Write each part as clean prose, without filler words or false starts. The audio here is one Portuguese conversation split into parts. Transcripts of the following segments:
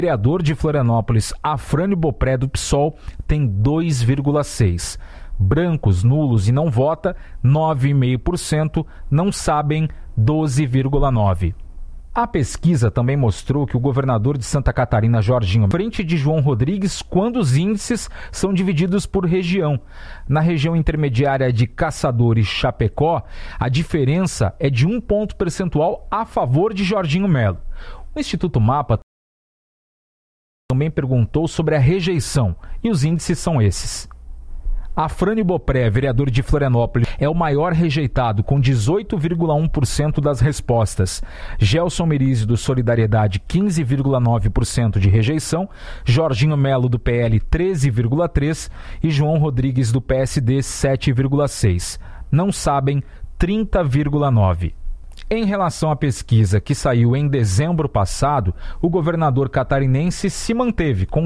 vereador de Florianópolis, Afrânio Bopré, do PSOL, tem 2,6%. Brancos, nulos e não vota, 9,5%, não sabem, 12,9%. A pesquisa também mostrou que o governador de Santa Catarina, Jorginho, frente de João Rodrigues, quando os índices são divididos por região. Na região intermediária de Caçadores, Chapecó, a diferença é de 1 ponto percentual a favor de Jorginho Melo. O Instituto Mapa também perguntou sobre a rejeição, e os índices são esses. Afrânio Bopré, vereador de Florianópolis, é o maior rejeitado, com 18,1% das respostas. Gelson Merizio, do Solidariedade, 15,9% de rejeição. Jorginho Melo, do PL, 13,3%. E João Rodrigues, do PSD, 7,6%. Não sabem, 30,9%. Em relação à pesquisa que saiu em dezembro passado, o governador catarinense se manteve com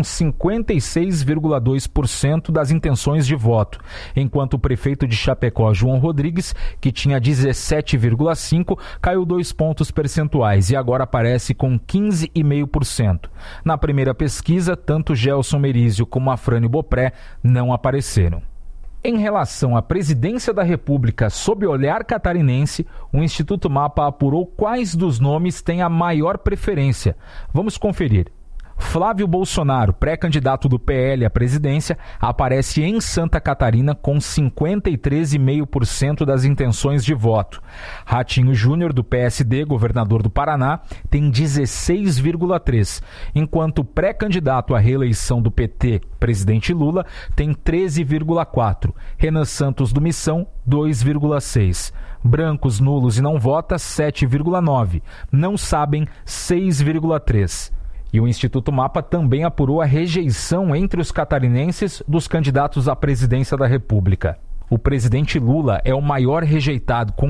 56,2% das intenções de voto, enquanto o prefeito de Chapecó, João Rodrigues, que tinha 17,5%, caiu 2 pontos percentuais e agora aparece com 15,5%. Na primeira pesquisa, tanto Gelson Merizio como Afrânio Bopré não apareceram. Em relação à presidência da República sob olhar catarinense, o Instituto Mapa apurou quais dos nomes têm a maior preferência. Vamos conferir. Flávio Bolsonaro, pré-candidato do PL à presidência, aparece em Santa Catarina com 53,5% das intenções de voto. Ratinho Júnior, do PSD, governador do Paraná, tem 16,3%, enquanto o pré-candidato à reeleição do PT, presidente Lula, tem 13,4%. Renan Santos, do Missão, 2,6%. Brancos, nulos e não vota, 7,9%. Não sabem, 6,3%. E o Instituto Mapa também apurou a rejeição entre os catarinenses dos candidatos à presidência da República. O presidente Lula é o maior rejeitado, com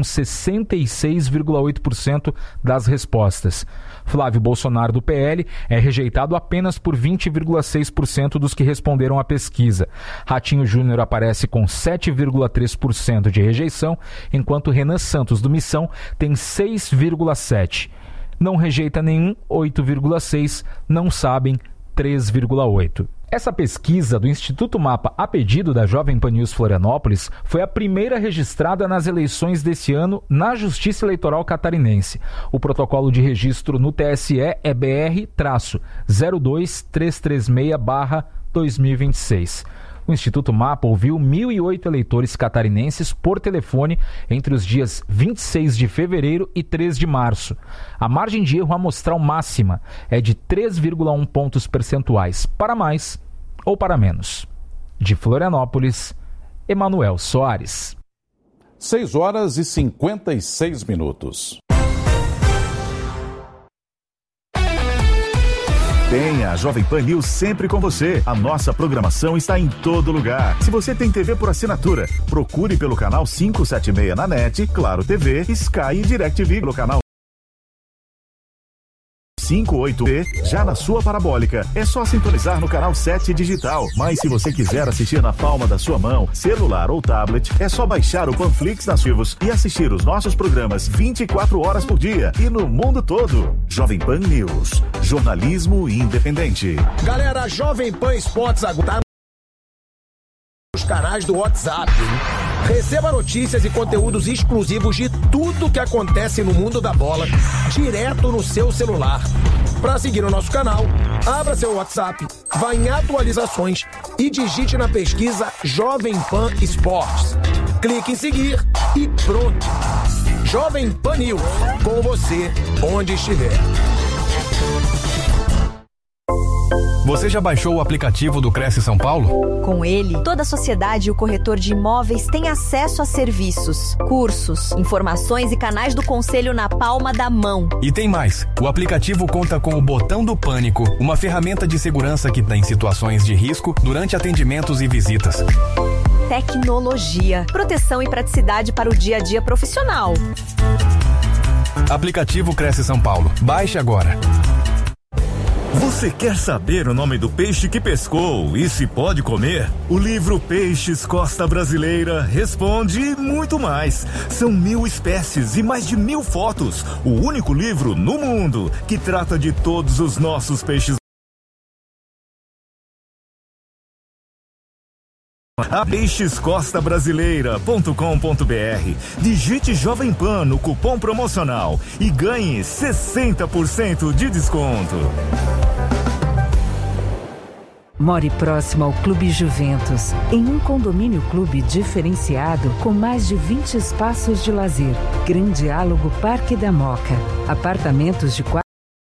66,8% das respostas. Flávio Bolsonaro, do PL, é rejeitado apenas por 20,6% dos que responderam à pesquisa. Ratinho Júnior aparece com 7,3% de rejeição, enquanto Renan Santos, do Missão, tem 6,7%. Não rejeita nenhum, 8,6%, não sabem, 3,8%. Essa pesquisa do Instituto Mapa, a pedido da Jovem Pan News Florianópolis, foi a primeira registrada nas eleições desse ano na Justiça Eleitoral Catarinense. O protocolo de registro no TSE é BR-02336/2026. O Instituto Mapa ouviu 1.008 eleitores catarinenses por telefone entre os dias 26 de fevereiro e 3 de março. A margem de erro amostral máxima é de 3,1 pontos percentuais, para mais ou para menos. De Florianópolis, Emanuel Soares. 6h56. Tenha a Jovem Pan News sempre com você. A nossa programação está em todo lugar. Se você tem TV por assinatura, procure pelo canal 576 na NET, Claro TV, Sky e DirecTV pelo canal 58E, já na sua parabólica. É só sintonizar no canal 7 digital. Mas se você quiser assistir na palma da sua mão, celular ou tablet, é só baixar o Panflix nas Vivos e assistir os nossos programas 24 horas por dia e no mundo todo. Jovem Pan News, jornalismo independente. Galera, a Jovem Pan Esportes agora nos canais do WhatsApp. Receba notícias e conteúdos exclusivos de tudo que acontece no mundo da bola, direto no seu celular. Para seguir o nosso canal, abra seu WhatsApp, vá em atualizações e digite na pesquisa Jovem Pan Esportes. Clique em seguir e pronto. Jovem Pan News, com você onde estiver. Você já baixou o aplicativo do Cresce São Paulo? Com ele, toda a sociedade e o corretor de imóveis têm acesso a serviços, cursos, informações e canais do conselho na palma da mão. E tem mais. O aplicativo conta com o Botão do Pânico, uma ferramenta de segurança que tem situações de risco durante atendimentos e visitas. Tecnologia, proteção e praticidade para o dia a dia profissional. Aplicativo Cresce São Paulo. Baixe agora. Você quer saber o nome do peixe que pescou e se pode comer? O livro Peixes Costa Brasileira responde e muito mais. São 1.000 espécies e mais de 1.000 fotos. O único livro no mundo que trata de todos os nossos peixes peixescostabrasileira.com.br. Digite Jovem Pan no cupom promocional e ganhe 60% de desconto. More próximo ao Clube Juventus, em um condomínio clube diferenciado com mais de 20 espaços de lazer. Gran Diálogo Parque da Moca. Apartamentos de 4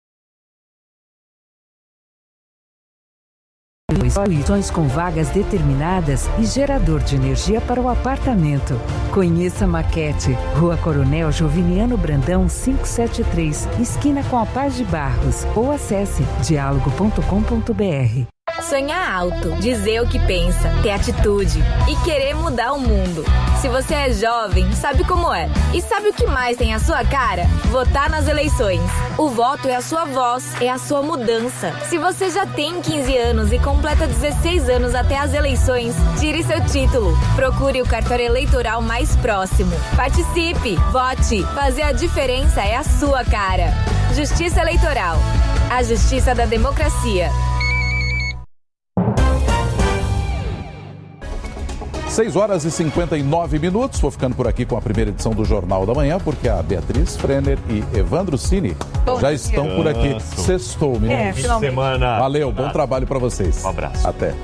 soluções com vagas determinadas e gerador de energia para o apartamento. Conheça a Maquete, Rua Coronel Joviniano Brandão 573, esquina com a Paz de Barros, ou acesse diálogo.com.br. Sonhar alto, dizer o que pensa, ter atitude e querer mudar o mundo. Se você é jovem, sabe como é. E sabe o que mais tem a sua cara? Votar nas eleições. O voto é a sua voz, é a sua mudança. Se você já tem 15 anos e completa 16 anos até as eleições, tire seu título. Procure o cartório eleitoral mais próximo. Participe, vote. Fazer a diferença é a sua cara. Justiça Eleitoral. A justiça da democracia. 6h59. Vou ficando por aqui com a primeira edição do Jornal da Manhã, porque a Beatriz Frenner e Evandro Cini já estão por aqui. Sextou, meninos. Semana. Valeu, bom trabalho para vocês. Um abraço. Até.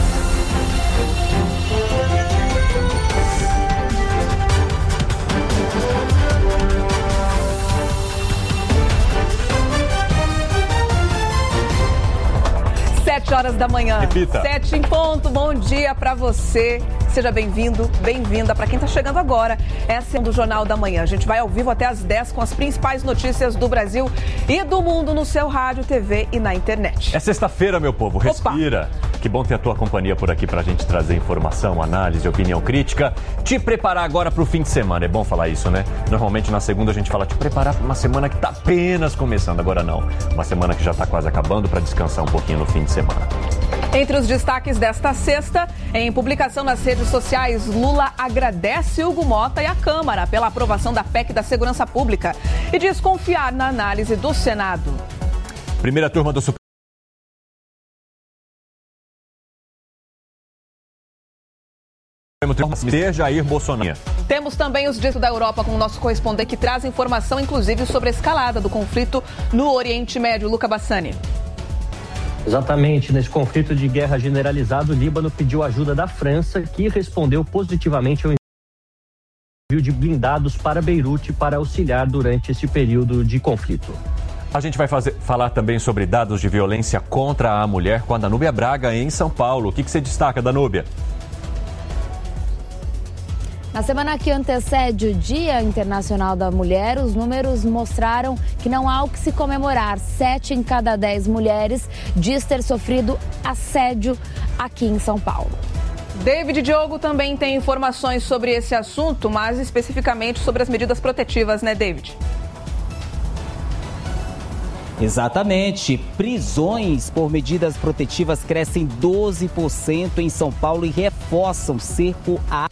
Horas da manhã. Repita. 7 em ponto. Bom dia para você. Seja bem-vindo, bem-vinda. Para quem está chegando agora, essa é do Jornal da Manhã. A gente vai ao vivo até às 10 com as principais notícias do Brasil e do mundo no seu rádio, TV e na internet. É sexta-feira, meu povo. Respira. Opa. Que bom ter a tua companhia por aqui pra gente trazer informação, análise, opinião crítica. Te preparar agora pro fim de semana. É bom falar isso, né? Normalmente na segunda a gente fala te preparar pra uma semana que tá apenas começando. Agora não. Uma semana que já tá quase acabando pra descansar um pouquinho no fim de semana. Entre os destaques desta sexta, em publicação nas redes sociais, Lula agradece Hugo Mota e a Câmara pela aprovação da PEC da Segurança Pública e diz confiar na análise do Senado. Primeira turma do Supremo. Jair Bolsonaro. Temos também os ditos da Europa com o nosso correspondente que traz informação, inclusive, sobre a escalada do conflito no Oriente Médio. Luca Bassani. Exatamente, nesse conflito de guerra generalizado, o Líbano pediu ajuda da França, que respondeu positivamente ao envio de blindados para Beirute para auxiliar durante esse período de conflito. A gente vai falar também sobre dados de violência contra a mulher com a Danúbia Braga em São Paulo. O que você destaca, Danúbia? Na semana que antecede o Dia Internacional da Mulher, os números mostraram que não há o que se comemorar. 7 em cada 10 mulheres diz ter sofrido assédio aqui em São Paulo. David Diogo também tem informações sobre esse assunto, mas especificamente sobre as medidas protetivas, né, David? Exatamente. Prisões por medidas protetivas crescem 12% em São Paulo e reforçam cerco a...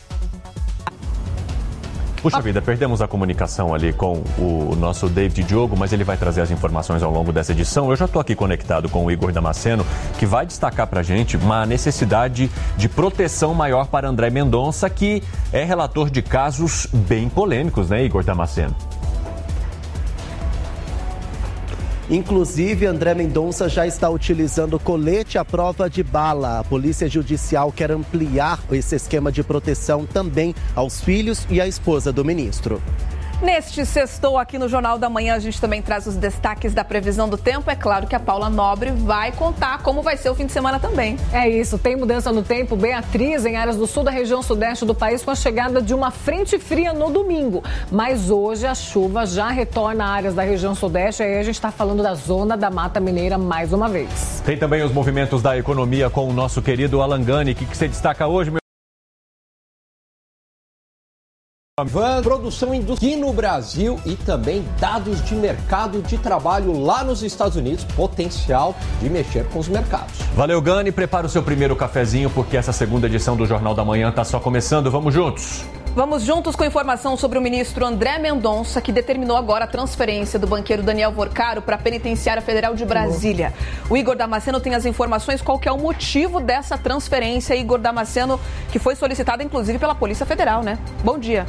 Puxa vida, perdemos a comunicação ali com o nosso David Diogo, mas ele vai trazer as informações ao longo dessa edição. Eu já estou aqui conectado com o Igor Damasceno, que vai destacar para a gente uma necessidade de proteção maior para André Mendonça, que é relator de casos bem polêmicos, né, Igor Damasceno? Inclusive, André Mendonça já está utilizando colete à prova de bala. A Polícia Judicial quer ampliar esse esquema de proteção também aos filhos e à esposa do ministro. Neste sextou aqui no Jornal da Manhã, a gente também traz os destaques da previsão do tempo. É claro que a Paula Nobre vai contar como vai ser o fim de semana também. É isso, tem mudança no tempo, Beatriz, em áreas do sul da região sudeste do país, com a chegada de uma frente fria no domingo. Mas hoje a chuva já retorna a áreas da região sudeste, aí a gente está falando da zona da Mata Mineira mais uma vez. Tem também os movimentos da economia com o nosso querido Alan Gani. O que você destaca hoje, meu? Produção aqui no Brasil e também dados de mercado de trabalho lá nos Estados Unidos, potencial de mexer com os mercados. Valeu, Gani. Prepara o seu primeiro cafezinho, porque essa segunda edição do Jornal da Manhã está só começando. Vamos juntos! Vamos juntos com informação sobre o ministro André Mendonça, que determinou agora a transferência do banqueiro Daniel Vorcaro para a Penitenciária Federal de Brasília. O Igor Damasceno tem as informações, qual que é o motivo dessa transferência, Igor Damasceno, que foi solicitada inclusive pela Polícia Federal, né? Bom dia.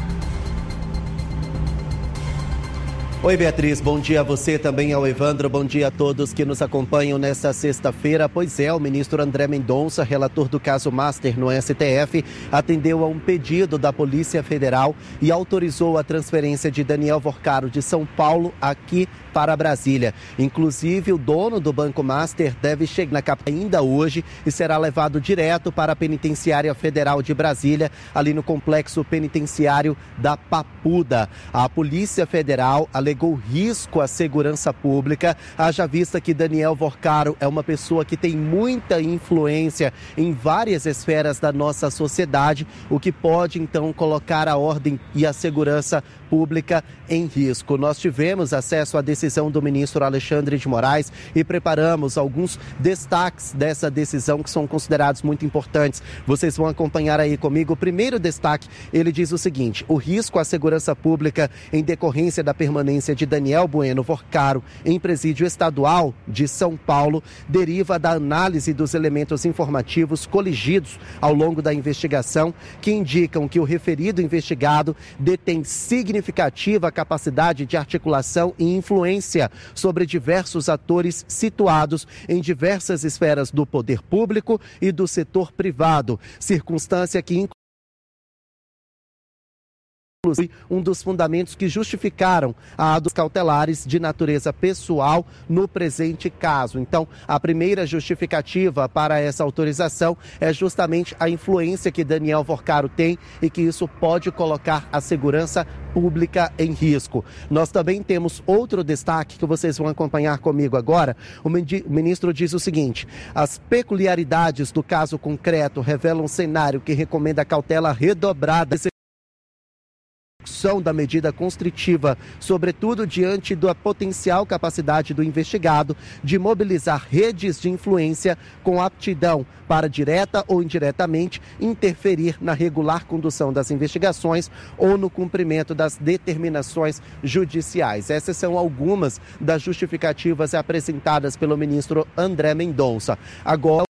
Oi, Beatriz, bom dia a você, também ao Evandro, bom dia a todos que nos acompanham nesta sexta-feira. Pois é, o ministro André Mendonça, relator do caso Master no STF, atendeu a um pedido da Polícia Federal e autorizou a transferência de Daniel Vorcaro de São Paulo aqui para Brasília. Inclusive, o dono do Banco Master deve chegar na capital ainda hoje e será levado direto para a Penitenciária Federal de Brasília, ali no complexo penitenciário da Papuda. A Polícia Federal alegou risco à segurança pública, haja vista que Daniel Vorcaro é uma pessoa que tem muita influência em várias esferas da nossa sociedade, o que pode então colocar a ordem e a segurança pública em risco. Nós tivemos acesso à decisão do ministro Alexandre de Moraes e preparamos alguns destaques dessa decisão que são considerados muito importantes. Vocês vão acompanhar aí comigo. O primeiro destaque, ele diz o seguinte: o risco à segurança pública em decorrência da permanência de Daniel Bueno Vorcaro em presídio estadual de São Paulo deriva da análise dos elementos informativos coligidos ao longo da investigação, que indicam que o referido investigado detém significativa capacidade de articulação e influência sobre diversos atores situados em diversas esferas do poder público e do setor privado, circunstância que um dos fundamentos que justificaram a dos cautelares de natureza pessoal no presente caso. Então, a primeira justificativa para essa autorização é justamente a influência que Daniel Vorcaro tem e que isso pode colocar a segurança pública em risco. Nós também temos outro destaque que vocês vão acompanhar comigo agora. O ministro diz o seguinte: as peculiaridades do caso concreto revelam um cenário que recomenda cautela redobrada da medida constritiva, sobretudo diante da potencial capacidade do investigado de mobilizar redes de influência com aptidão para, direta ou indiretamente, interferir na regular condução das investigações ou no cumprimento das determinações judiciais. Essas são algumas das justificativas apresentadas pelo ministro André Mendonça. Agora,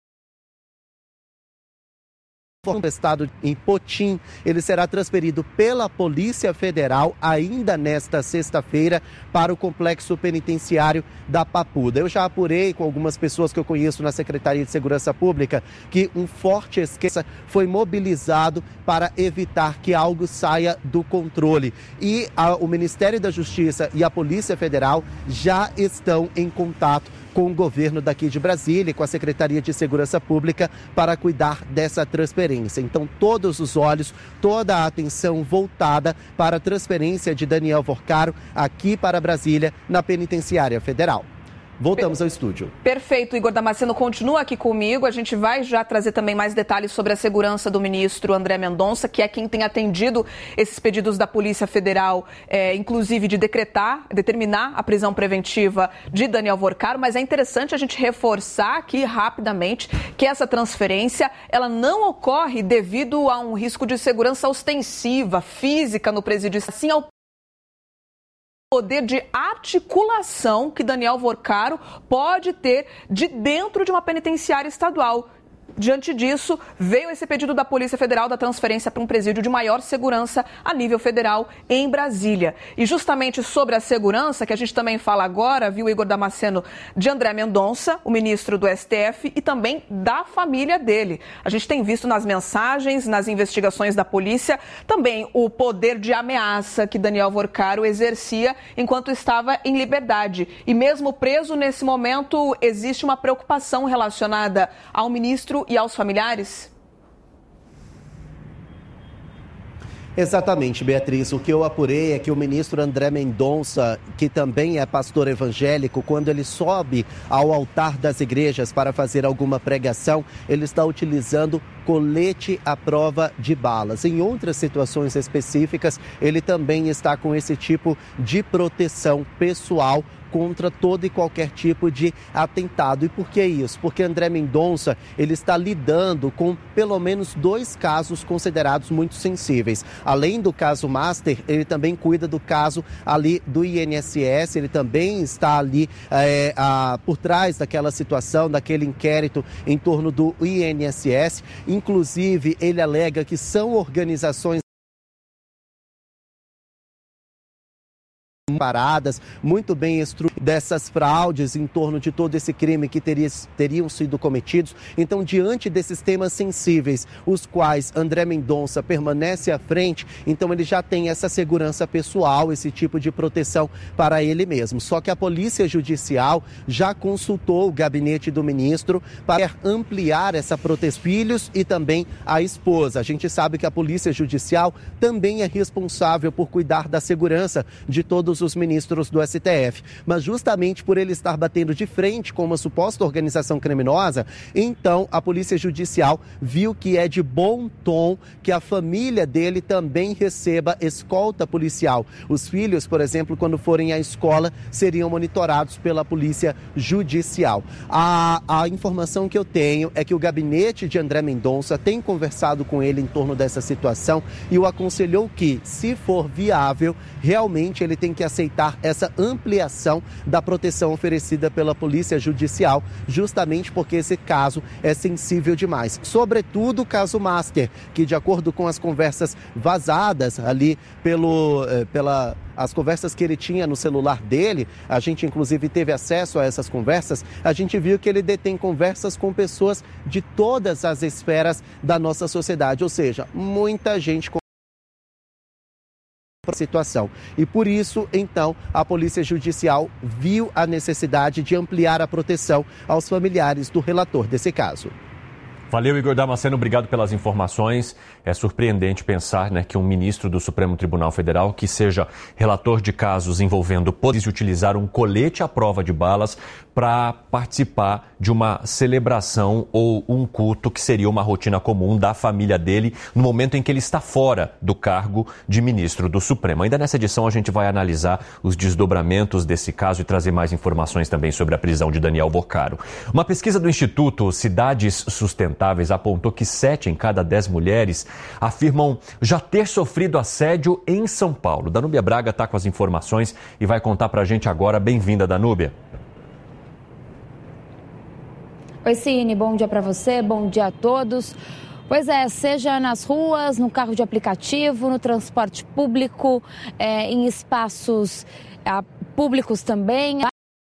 estado em Potim, ele será transferido pela Polícia Federal ainda nesta sexta-feira para o complexo penitenciário da Papuda. Eu já apurei com algumas pessoas que eu conheço na Secretaria de Segurança Pública que um forte esquema foi mobilizado para evitar que algo saia do controle. E o Ministério da Justiça e a Polícia Federal já estão em contato com o governo daqui de Brasília e com a Secretaria de Segurança Pública para cuidar dessa transferência. Então, todos os olhos, toda a atenção voltada para a transferência de Daniel Vorcaro aqui para Brasília, na Penitenciária Federal. Voltamos ao estúdio. Perfeito, Igor Damasceno continua aqui comigo. A gente vai já trazer também mais detalhes sobre a segurança do ministro André Mendonça, que é quem tem atendido esses pedidos da Polícia Federal, inclusive de determinar a prisão preventiva de Daniel Vorcaro. Mas é interessante a gente reforçar aqui rapidamente que essa transferência ela não ocorre devido a um risco de segurança ostensiva, física no presídio, assim ao poder de articulação que Daniel Vorcaro pode ter de dentro de uma penitenciária estadual. Diante disso, veio esse pedido da Polícia Federal da transferência para um presídio de maior segurança a nível federal em Brasília. E justamente sobre a segurança, que a gente também fala agora, viu, Igor Damasceno, de André Mendonça, o ministro do STF, e também da família dele. A gente tem visto nas mensagens, nas investigações da polícia, também o poder de ameaça que Daniel Vorcaro exercia enquanto estava em liberdade. E mesmo preso nesse momento, existe uma preocupação relacionada ao ministro e aos familiares? Exatamente, Beatriz. O que eu apurei é que o ministro André Mendonça, que também é pastor evangélico, quando ele sobe ao altar das igrejas para fazer alguma pregação, ele está utilizando colete à prova de balas. Em outras situações específicas, ele também está com esse tipo de proteção pessoal contra todo e qualquer tipo de atentado. E por que isso? Porque André Mendonça, ele está lidando com pelo menos 2 casos considerados muito sensíveis. Além do caso Master, ele também cuida do caso ali do INSS, ele também está ali por trás daquela situação, daquele inquérito em torno do INSS. Inclusive, ele alega que são organizações paradas, muito bem estruturadas dessas fraudes em torno de todo esse crime que teriam sido cometidos. Então, diante desses temas sensíveis, os quais André Mendonça permanece à frente, então ele já tem essa segurança pessoal, esse tipo de proteção para ele mesmo. Só que a Polícia Judicial já consultou o gabinete do ministro para ampliar essa proteção filhos e também a esposa. A gente sabe que a Polícia Judicial também é responsável por cuidar da segurança de todos os ministros do STF. Mas justamente por ele estar batendo de frente com uma suposta organização criminosa, então a Polícia Judicial viu que é de bom tom que a família dele também receba escolta policial. Os filhos, por exemplo, quando forem à escola, seriam monitorados pela Polícia Judicial. A informação que eu tenho é que o gabinete de André Mendonça tem conversado com ele em torno dessa situação e o aconselhou que, se for viável, realmente ele tem que aceitar essa ampliação da proteção oferecida pela Polícia Judicial, justamente porque esse caso é sensível demais. Sobretudo o caso Master, que de acordo com as conversas vazadas ali as conversas que ele tinha no celular dele, a gente inclusive teve acesso a essas conversas, a gente viu que ele detém conversas com pessoas de todas as esferas da nossa sociedade, ou seja, muita gente com situação. E por isso, então, a Polícia Judicial viu a necessidade de ampliar a proteção aos familiares do relator desse caso. Valeu, Igor Damasceno, obrigado pelas informações. É surpreendente pensar, que um ministro do Supremo Tribunal Federal, que seja relator de casos envolvendo pode utilizar um colete à prova de balas para participar de uma celebração ou um culto que seria uma rotina comum da família dele no momento em que ele está fora do cargo de ministro do Supremo. Ainda nessa edição a gente vai analisar os desdobramentos desse caso e trazer mais informações também sobre a prisão de Daniel Boccaro. Uma pesquisa do Instituto Cidades Sustentáveis apontou que 7 em cada 10 mulheres afirmam já ter sofrido assédio em São Paulo. Danúbia Braga está com as informações e vai contar para a gente agora. Bem-vinda, Danúbia. Oi, Cine, bom dia para você, bom dia a todos. Pois é, seja nas ruas, no carro de aplicativo, no transporte público, em espaços públicos também.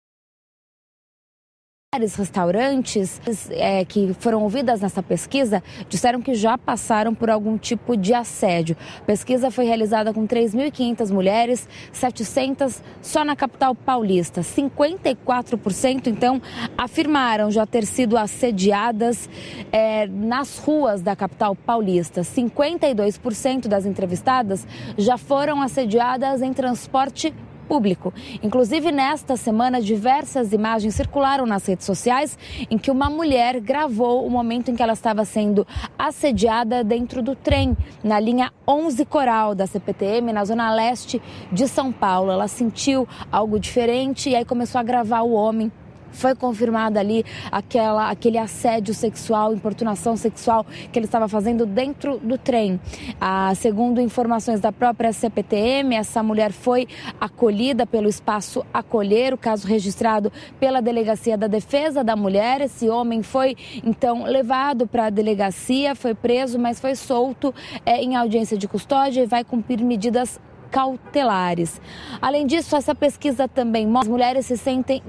Vários restaurantes que foram ouvidas nessa pesquisa disseram que já passaram por algum tipo de assédio. A pesquisa foi realizada com 3.500 mulheres, 700 só na capital paulista. 54% então afirmaram já ter sido assediadas nas ruas da capital paulista. 52% das entrevistadas já foram assediadas em transporte público. Inclusive, nesta semana, diversas imagens circularam nas redes sociais em que uma mulher gravou o momento em que ela estava sendo assediada dentro do trem, na linha 11 Coral da CPTM, na zona leste de São Paulo. Ela sentiu algo diferente e aí começou a gravar o homem. Foi confirmada ali aquele assédio sexual, importunação sexual que ele estava fazendo dentro do trem. Segundo informações da própria CPTM, essa mulher foi acolhida pelo Espaço Acolher, o caso registrado pela Delegacia da Defesa da Mulher. Esse homem foi, então, levado para a delegacia, foi preso, mas foi solto em audiência de custódia e vai cumprir medidas cautelares. Além disso, essa pesquisa também mostra que as mulheres se sentem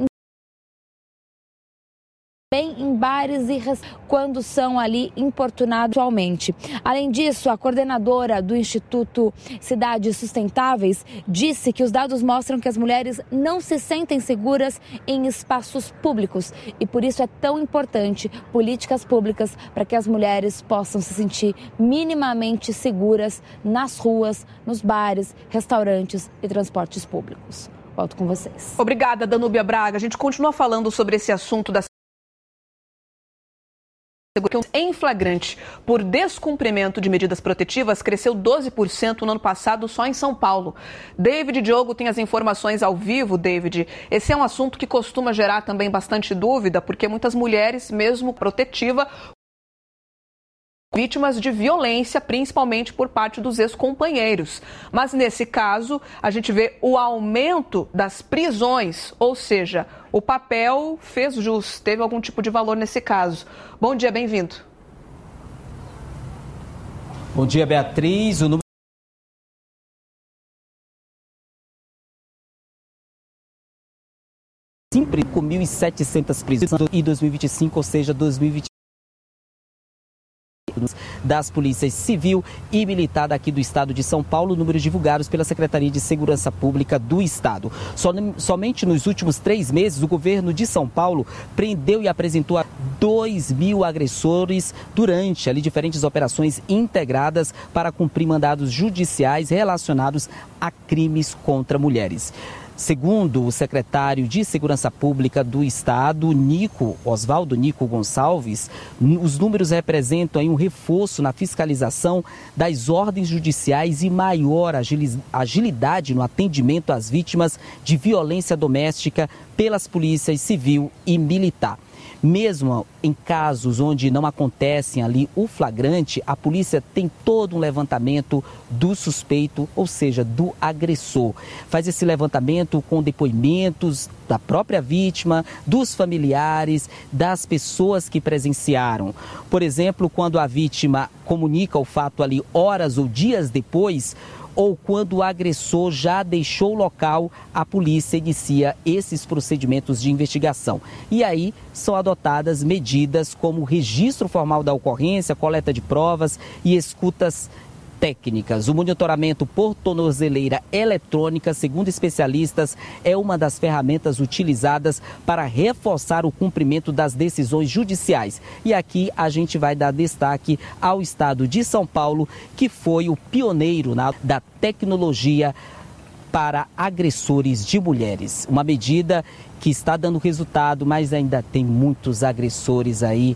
bem em bares e quando são ali importunados atualmente. Além disso, a coordenadora do Instituto Cidades Sustentáveis disse que os dados mostram que as mulheres não se sentem seguras em espaços públicos e por isso é tão importante políticas públicas para que as mulheres possam se sentir minimamente seguras nas ruas, nos bares, restaurantes e transportes públicos. Volto com vocês. Obrigada, Danúbia Braga. A gente continua falando sobre esse assunto da em flagrante por descumprimento de medidas protetivas cresceu 12% no ano passado só em São Paulo. David Diogo tem as informações ao vivo. David, esse é um assunto que costuma gerar também bastante dúvida, porque muitas mulheres, mesmo protetiva, vítimas de violência, principalmente por parte dos ex-companheiros. Mas nesse caso, a gente vê o aumento das prisões, ou seja, o papel fez jus, teve algum tipo de valor nesse caso. Bom dia, bem-vindo. Bom dia, Beatriz. O número sempre com 1.700 prisões em 2025, ou seja, 2020. Das polícias civil e militar daqui do estado de São Paulo, números divulgados pela Secretaria de Segurança Pública do estado. Somente nos últimos 3 meses, o governo de São Paulo prendeu e apresentou a 2.000 agressores durante ali diferentes operações integradas para cumprir mandados judiciais relacionados a crimes contra mulheres. Segundo o secretário de Segurança Pública do Estado, Oswaldo Nico Gonçalves, os números representam aí um reforço na fiscalização das ordens judiciais e maior agilidade no atendimento às vítimas de violência doméstica pelas polícias civil e militar. Mesmo em casos onde não acontecem ali o flagrante, a polícia tem todo um levantamento do suspeito, ou seja, do agressor. Faz esse levantamento com depoimentos da própria vítima, dos familiares, das pessoas que presenciaram. Por exemplo, quando a vítima comunica o fato ali horas ou dias depois, ou quando o agressor já deixou o local, a polícia inicia esses procedimentos de investigação. E aí são adotadas medidas como registro formal da ocorrência, coleta de provas e escutas técnicas. O monitoramento por tornozeleira eletrônica, segundo especialistas, é uma das ferramentas utilizadas para reforçar o cumprimento das decisões judiciais. E aqui a gente vai dar destaque ao estado de São Paulo, que foi o pioneiro da tecnologia para agressores de mulheres. Uma medida que está dando resultado, mas ainda tem muitos agressores aí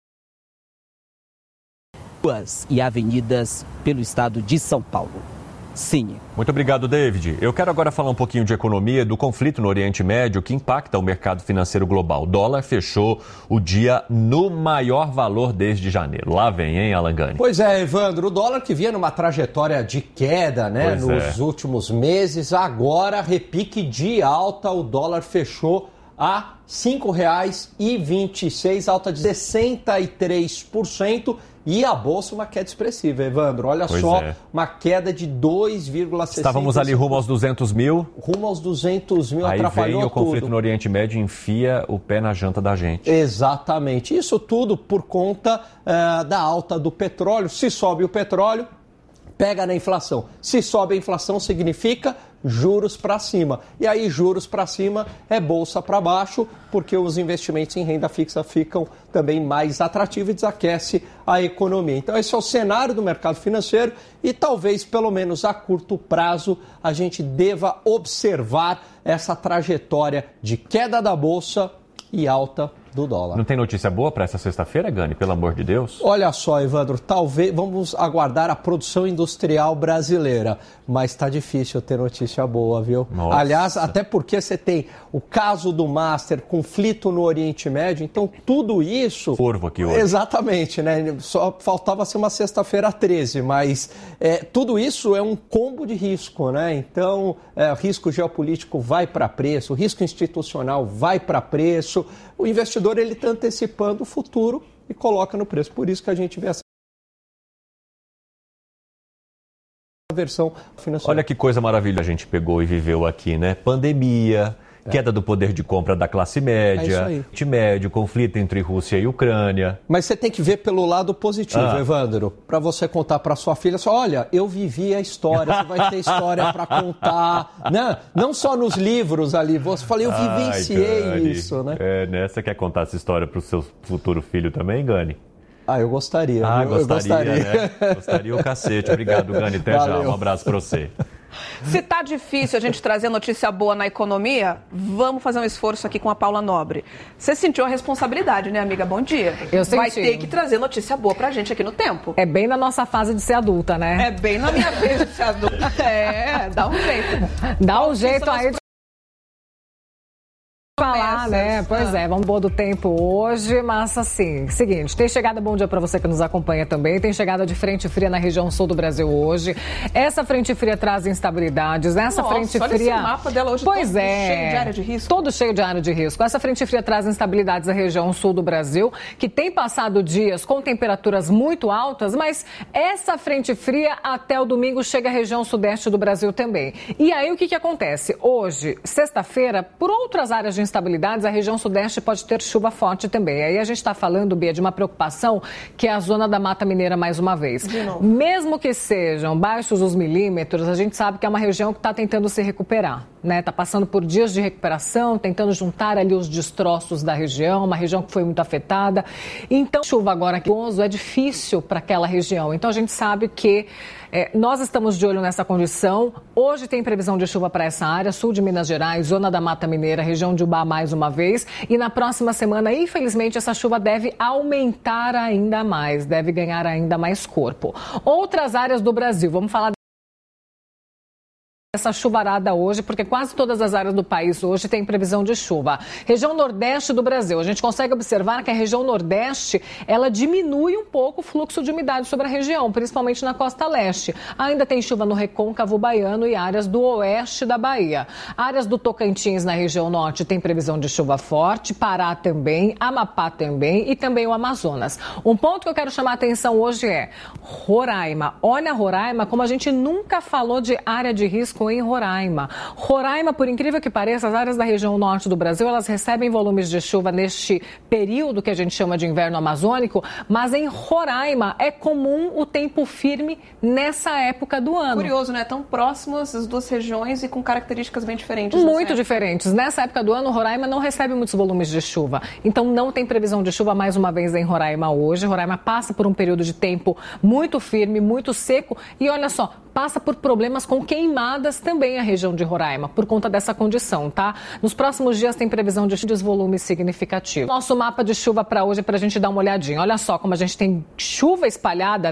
e avenidas pelo estado de São Paulo. Sim. Muito obrigado, David. Eu quero agora falar um pouquinho de economia, do conflito no Oriente Médio que impacta o mercado financeiro global. O dólar fechou o dia no maior valor desde janeiro. Lá vem, hein, Alan Gani? Pois é, Evandro. O dólar que vinha numa trajetória de queda, né, nos últimos meses, agora repique de alta. O dólar fechou a R$ 5,26, alta de 63%. E a bolsa, uma queda expressiva, Evandro. Olha só, uma queda de 2,60%. Estávamos ali rumo aos 200 mil. Rumo aos 200 mil, aí atrapalhou vem o conflito tudo. no Oriente Médio e enfia o pé na janta da gente. Exatamente. Isso tudo por conta da alta do petróleo. Se sobe o petróleo, pega na inflação. Se sobe a inflação, significa juros para cima. E aí, juros para cima é bolsa para baixo, porque os investimentos em renda fixa ficam também mais atrativos e desaquece a economia. Então, esse é o cenário do mercado financeiro e talvez, pelo menos a curto prazo, a gente deva observar essa trajetória de queda da bolsa e alta do dólar. Não tem notícia boa para essa sexta-feira, Gani? Pelo amor de Deus. Olha só, Evandro, talvez vamos aguardar a produção industrial brasileira, mas está difícil ter notícia boa, viu? Nossa. Aliás, até porque você tem o caso do Master, conflito no Oriente Médio, então tudo isso... Corvo aqui hoje. Exatamente, né? Só faltava ser uma sexta-feira 13, mas tudo isso é um combo de risco, né? Então, risco geopolítico vai para preço, risco institucional vai para preço, o investidor ele está antecipando o futuro e coloca no preço. Por isso que a gente vê essa versão financeira. Olha que coisa maravilhosa a gente pegou e viveu aqui, né? Pandemia, queda do poder de compra da classe média, Oriente Médio, conflito entre Rússia e Ucrânia. Mas você tem que ver pelo lado positivo, Evandro, para você contar para sua filha, olha, eu vivi a história, você vai ter história para contar, né? Não só nos livros ali, você fala, eu vivenciei isso, né? Né? Você quer contar essa história para o seu futuro filho também, Gani? Eu gostaria. Gostaria, né? Gostaria o cacete. Obrigado, Gani. Até já. Um abraço para você. Se tá difícil a gente trazer notícia boa na economia, vamos fazer um esforço aqui com a Paula Nobre. Você sentiu a responsabilidade, né, amiga? Bom dia. Eu senti. Vai ter que trazer notícia boa pra gente aqui no Tempo. É bem na nossa fase de ser adulta, né? É bem na minha vez de ser adulta. Dá um jeito. Dá um jeito aí de falar, né? Pois é, vamos boa do tempo hoje, mas assim, seguinte, tem chegada, bom dia para você que nos acompanha também, tem chegada de frente fria na região sul do Brasil hoje. Essa frente fria traz instabilidades, essa frente fria... Olha esse mapa dela hoje, pois todo cheio de área de risco. Todo cheio de área de risco. Essa frente fria traz instabilidades na região sul do Brasil, que tem passado dias com temperaturas muito altas, mas essa frente fria até o domingo chega à região sudeste do Brasil também. E aí o que acontece? Hoje, sexta-feira, por outras áreas de instabilidades, a região sudeste pode ter chuva forte também. Aí a gente está falando, Bia, de uma preocupação que é a zona da Mata Mineira mais uma vez. Mesmo que sejam baixos os milímetros, a gente sabe que é uma região que está tentando se recuperar, né? Está passando por dias de recuperação, tentando juntar ali os destroços da região, uma região que foi muito afetada. Então, chuva agora aqui é difícil para aquela região. Então, a gente sabe que nós estamos de olho nessa condição. Hoje tem previsão de chuva para essa área, sul de Minas Gerais, zona da Mata Mineira, região de Ubá mais uma vez. E na próxima semana, infelizmente, essa chuva deve aumentar ainda mais, deve ganhar ainda mais corpo. Outras áreas do Brasil, vamos falar essa chuvarada hoje, porque quase todas as áreas do país hoje têm previsão de chuva. Região nordeste do Brasil, a gente consegue observar que a região nordeste, ela diminui um pouco o fluxo de umidade sobre a região, principalmente na costa leste. Ainda tem chuva no recôncavo baiano e áreas do oeste da Bahia. Áreas do Tocantins na região norte tem previsão de chuva forte, Pará também, Amapá também e também o Amazonas. Um ponto que eu quero chamar a atenção hoje é Roraima. Olha Roraima, como a gente nunca falou de área de risco em Roraima. Roraima, por incrível que pareça, as áreas da região norte do Brasil, elas recebem volumes de chuva neste período que a gente chama de inverno amazônico, mas em Roraima é comum o tempo firme nessa época do ano. Curioso, né? Tão próximas as duas regiões e com características bem diferentes. Muito diferentes. Nessa época do ano, Roraima não recebe muitos volumes de chuva. Então, não tem previsão de chuva mais uma vez em Roraima hoje. Roraima passa por um período de tempo muito firme, muito seco e, olha só, passa por problemas com queimadas também a região de Roraima, por conta dessa condição, tá? Nos próximos dias tem previsão de volume significativo. Nosso mapa de chuva para hoje é para a gente dar uma olhadinha. Olha só como a gente tem chuva espalhada, né,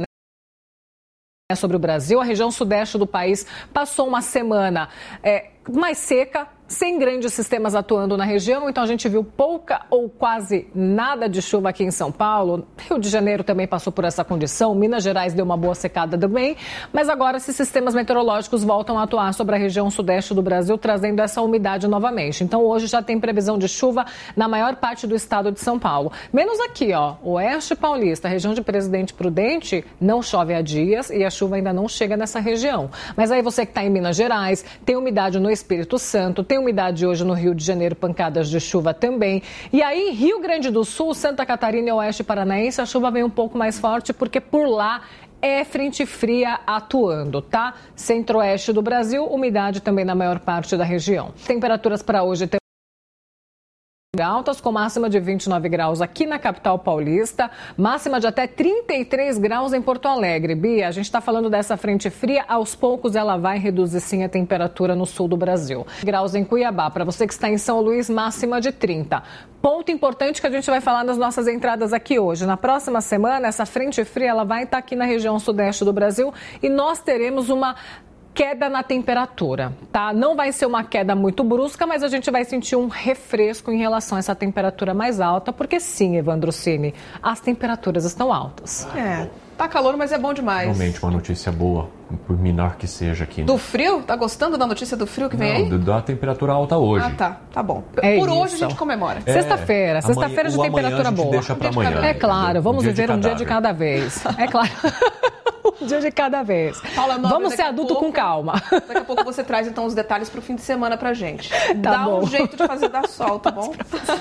sobre o Brasil. A região sudeste do país passou uma semana mais seca, sem grandes sistemas atuando na região, então a gente viu pouca ou quase nada de chuva aqui em São Paulo. Rio de Janeiro também passou por essa condição, Minas Gerais deu uma boa secada também, mas agora esses sistemas meteorológicos voltam a atuar sobre a região sudeste do Brasil, trazendo essa umidade novamente. Então hoje já tem previsão de chuva na maior parte do estado de São Paulo. Menos aqui, ó, oeste paulista, região de Presidente Prudente, não chove há dias e a chuva ainda não chega nessa região. Mas aí você que está em Minas Gerais, tem umidade no Espírito Santo, tem umidade hoje no Rio de Janeiro, pancadas de chuva também. E aí, Rio Grande do Sul, Santa Catarina e Oeste Paranaense, a chuva vem um pouco mais forte porque por lá é frente fria atuando, tá? Centro-oeste do Brasil, umidade também na maior parte da região. Temperaturas para hoje altas, com máxima de 29 graus aqui na capital paulista, máxima de até 33 graus em Porto Alegre. Bia, a gente está falando dessa frente fria, aos poucos ela vai reduzir sim a temperatura no sul do Brasil. Graus em Cuiabá, para você que está em São Luís, máxima de 30. Ponto importante que a gente vai falar nas nossas entradas aqui hoje. Na próxima semana, essa frente fria ela vai estar aqui na região sudeste do Brasil e nós teremos uma queda na temperatura, tá? Não vai ser uma queda muito brusca, mas a gente vai sentir um refresco em relação a essa temperatura mais alta, porque sim, Evandro Cini, as temperaturas estão altas. Tá calor, mas é bom demais. Realmente uma notícia boa, por menor que seja aqui. Né? Do frio? Tá gostando da notícia do frio que vem aí? Da temperatura alta hoje. Tá bom. Por hoje a gente comemora. Sexta-feira de temperatura boa. Deixa pra amanhã. É claro, vamos viver um dia de cada vez. É claro. Um dia de cada vez. Paula Nobre, vamos ser adulto com calma. Daqui a pouco você traz então os detalhes pro fim de semana pra gente. Dá um jeito de fazer dar sol, tá bom?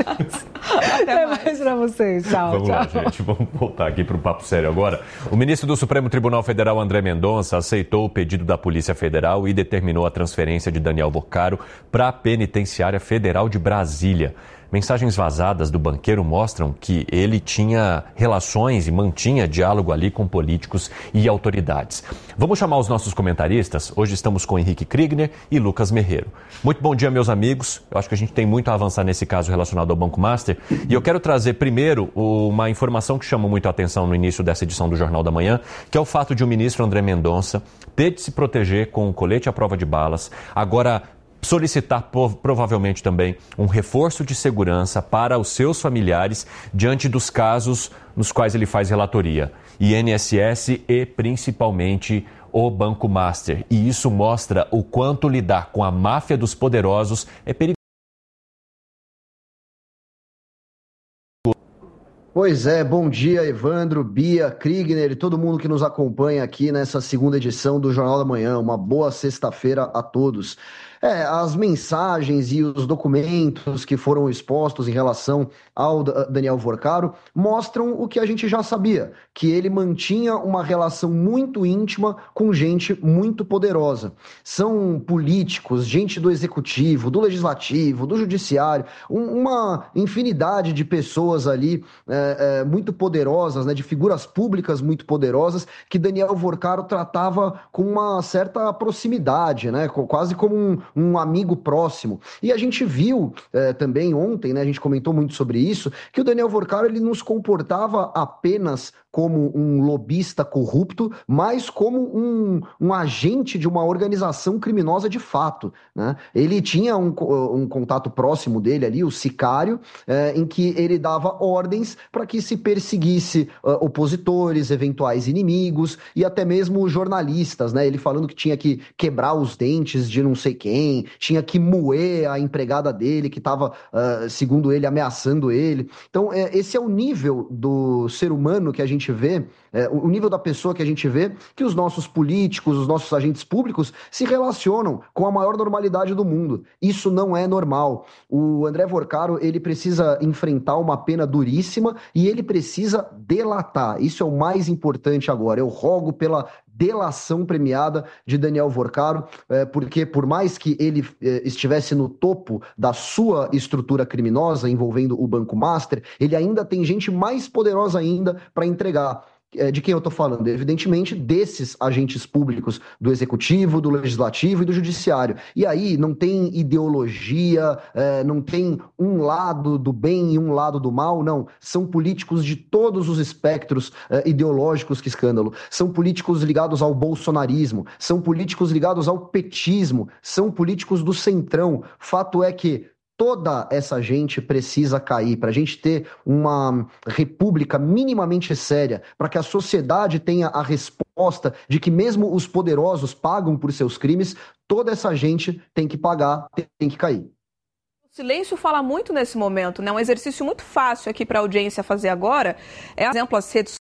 Até mais pra vocês. Tchau, Vamos lá, gente. Vamos voltar aqui pro papo sério agora. O ministro do Supremo Tribunal Federal, André Mendonça, aceitou o pedido da Polícia Federal e determinou a transferência de Daniel Boccaro para a Penitenciária Federal de Brasília. Mensagens vazadas do banqueiro mostram que ele tinha relações e mantinha diálogo ali com políticos e autoridades. Vamos chamar os nossos comentaristas. Hoje estamos com Henrique Kriegner e Lucas Merreiro. Muito bom dia, meus amigos. Eu acho que a gente tem muito a avançar nesse caso relacionado ao Banco Master. E eu quero trazer primeiro uma informação que chamou muito a atenção no início dessa edição do Jornal da Manhã, que é o fato de o ministro André Mendonça ter de se proteger com um colete à prova de balas, agora solicitar provavelmente também um reforço de segurança para os seus familiares diante dos casos nos quais ele faz relatoria, INSS e principalmente o Banco Master. E isso mostra o quanto lidar com a máfia dos poderosos é perigoso. Pois é, bom dia Evandro, Bia, Kriegner e todo mundo que nos acompanha aqui nessa segunda edição do Jornal da Manhã. Uma boa sexta-feira a todos. As mensagens e os documentos que foram expostos em relação ao Daniel Vorcaro mostram o que a gente já sabia, que ele mantinha uma relação muito íntima com gente muito poderosa. São políticos, gente do executivo, do legislativo, do judiciário, uma infinidade de pessoas ali muito poderosas, né, de figuras públicas muito poderosas, que Daniel Vorcaro tratava com uma certa proximidade, né, quase como um amigo próximo. E a gente viu também ontem, né, a gente comentou muito sobre isso, que o Daniel Vorcaro ele não se comportava apenas como um lobista corrupto, mas como um agente de uma organização criminosa de fato, né? Ele tinha um contato próximo dele ali, o sicário, em que ele dava ordens para que se perseguisse opositores, eventuais inimigos e até mesmo jornalistas, né? Ele falando que tinha que quebrar os dentes de não sei quem, tinha que moer a empregada dele que estava, segundo ele, ameaçando ele. Então, esse é o nível do ser humano que a gente vê, o nível da pessoa que a gente vê, que os nossos políticos, os nossos agentes públicos se relacionam com a maior normalidade do mundo. Isso não é normal. O André Vorcaro, ele precisa enfrentar uma pena duríssima e ele precisa delatar. Isso é o mais importante agora. Eu rogo pela delação premiada de Daniel Vorcaro, porque por mais que ele estivesse no topo da sua estrutura criminosa envolvendo o Banco Master, ele ainda tem gente mais poderosa ainda para entregar. De quem eu estou falando? Evidentemente desses agentes públicos do Executivo, do Legislativo e do Judiciário. E aí não tem ideologia, não tem um lado do bem e um lado do mal, não. São políticos de todos os espectros ideológicos, que escândalo. São políticos ligados ao bolsonarismo, são políticos ligados ao petismo, são políticos do centrão. Fato é que toda essa gente precisa cair para a gente ter uma república minimamente séria, para que a sociedade tenha a resposta de que mesmo os poderosos pagam por seus crimes, toda essa gente tem que pagar, tem que cair. O silêncio fala muito nesse momento, né? Um exercício muito fácil aqui para a audiência fazer agora é, por exemplo, as redes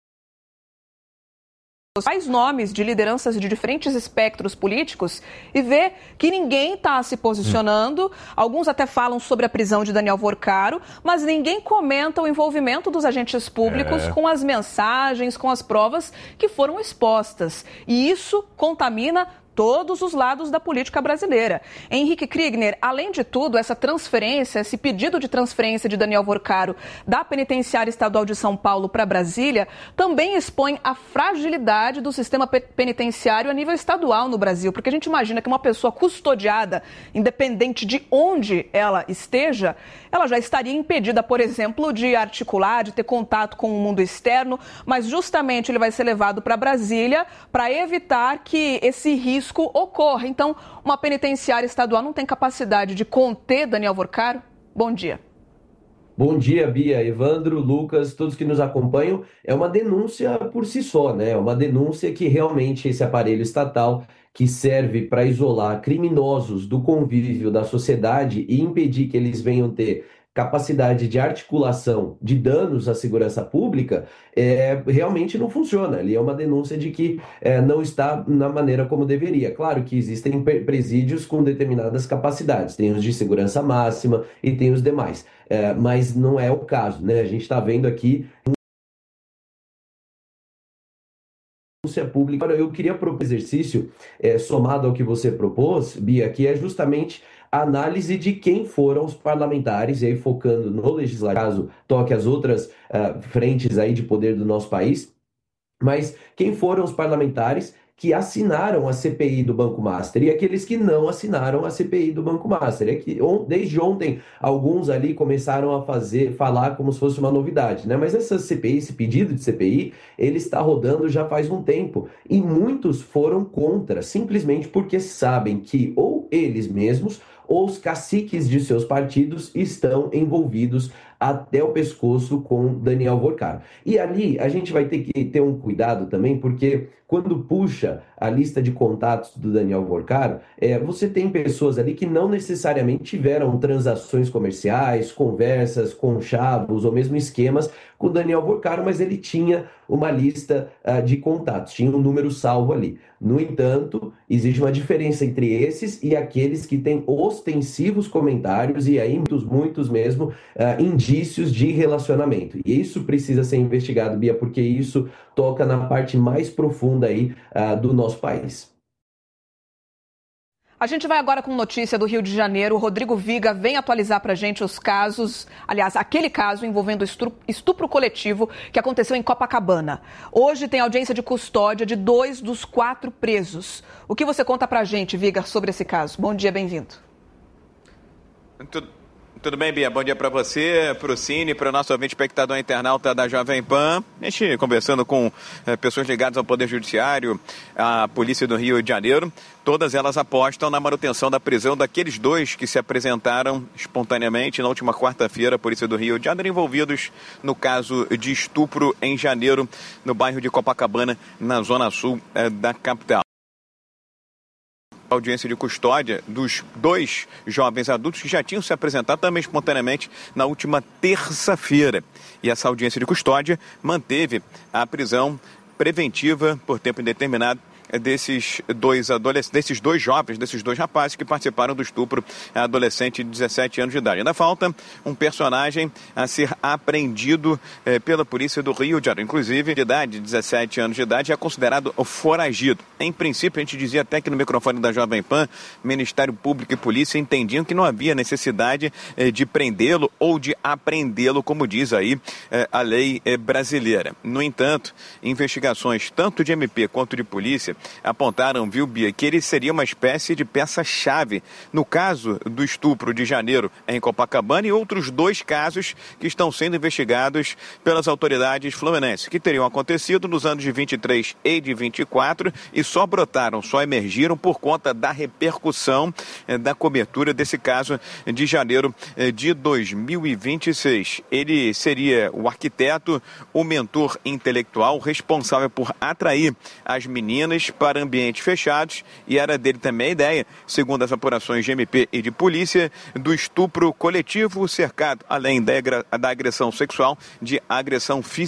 quais nomes de lideranças de diferentes espectros políticos e ver que ninguém está se posicionando. Alguns até falam sobre a prisão de Daniel Vorcaro, mas ninguém comenta o envolvimento dos agentes públicos com as mensagens, com as provas que foram expostas. E isso contamina todos os lados da política brasileira. Henrique Kriegner, além de tudo, essa transferência, esse pedido de transferência de Daniel Vorcaro da Penitenciária Estadual de São Paulo para Brasília também expõe a fragilidade do sistema penitenciário a nível estadual no Brasil, porque a gente imagina que uma pessoa custodiada, independente de onde ela esteja, ela já estaria impedida, por exemplo, de articular, de ter contato com o mundo externo, mas justamente ele vai ser levado para Brasília para evitar que esse risco ocorra. Então, uma penitenciária estadual não tem capacidade de conter Daniel Vorcaro? Bom dia. Bom dia, Bia, Evandro, Lucas, todos que nos acompanham. É uma denúncia por si só, né? É uma denúncia que realmente esse aparelho estatal que serve para isolar criminosos do convívio da sociedade e impedir que eles venham ter capacidade de articulação de danos à segurança pública, realmente não funciona. Ali é uma denúncia de que não está na maneira como deveria. Claro que existem presídios com determinadas capacidades, tem os de segurança máxima e tem os demais, mas não é o caso, né? A gente está vendo aqui pública. Eu queria propor um exercício somado ao que você propôs, Bia, que é justamente a análise de quem foram os parlamentares, e aí focando no legislativo, caso toque as outras frentes aí de poder do nosso país, mas quem foram os parlamentares que assinaram a CPI do Banco Master e aqueles que não assinaram a CPI do Banco Master. É que desde ontem alguns ali começaram a falar como se fosse uma novidade, né? Mas essa CPI, esse pedido de CPI, ele está rodando já faz um tempo e muitos foram contra, simplesmente porque sabem que ou eles mesmos ou os caciques de seus partidos estão envolvidos até o pescoço com Daniel Vorcaro. E ali a gente vai ter que ter um cuidado também, porque quando puxa a lista de contatos do Daniel Vorcaro, você tem pessoas ali que não necessariamente tiveram transações comerciais, conversas, conchavos ou mesmo esquemas com Daniel Vorcaro, mas ele tinha uma lista de contatos, tinha um número salvo ali. No entanto, existe uma diferença entre esses e aqueles que têm ostensivos comentários e aí muitos mesmo indícios de relacionamento. E isso precisa ser investigado, Bia, porque isso toca na parte mais profunda aí do nosso país. A gente vai agora com notícia do Rio de Janeiro. O Rodrigo Viga vem atualizar pra gente os casos, aliás, aquele caso envolvendo estupro coletivo que aconteceu em Copacabana. Hoje tem audiência de custódia de 2 dos 4 presos. O que você conta pra gente, Viga, sobre esse caso? Bom dia, bem-vindo. Tudo bem, Bia? Bom dia para você, para o Cine, para o nosso ouvinte espectador internauta da Jovem Pan. A gente conversando com pessoas ligadas ao Poder Judiciário, à Polícia do Rio de Janeiro. Todas elas apostam na manutenção da prisão daqueles 2 que se apresentaram espontaneamente na última quarta-feira à Polícia do Rio de Janeiro, envolvidos no caso de estupro em janeiro, no bairro de Copacabana, na zona sul da capital. Audiência de custódia dos 2 jovens adultos que já tinham se apresentado também espontaneamente na última terça-feira. E essa audiência de custódia manteve a prisão preventiva por tempo indeterminado desses 2 jovens, desses 2 rapazes que participaram do estupro adolescente de 17 anos de idade. Ainda falta um personagem a ser apreendido pela Polícia do Rio de Janeiro. Inclusive, de idade, 17 anos de idade, é considerado foragido. Em princípio, a gente dizia até que no microfone da Jovem Pan, Ministério Público e Polícia entendiam que não havia necessidade de prendê-lo ou de apreendê-lo, como diz aí a lei brasileira. No entanto, investigações tanto de MP quanto de polícia apontaram, viu, Bia, que ele seria uma espécie de peça-chave no caso do estupro de janeiro em Copacabana e outros 2 casos que estão sendo investigados pelas autoridades fluminenses, que teriam acontecido nos anos de 23 e de 24 e só emergiram por conta da repercussão da cobertura desse caso de janeiro de 2026. Ele seria o arquiteto, o mentor intelectual responsável por atrair as meninas para ambientes fechados e era dele também a ideia, segundo as apurações de MP e de polícia, do estupro coletivo cercado, além da agressão sexual, de agressão física.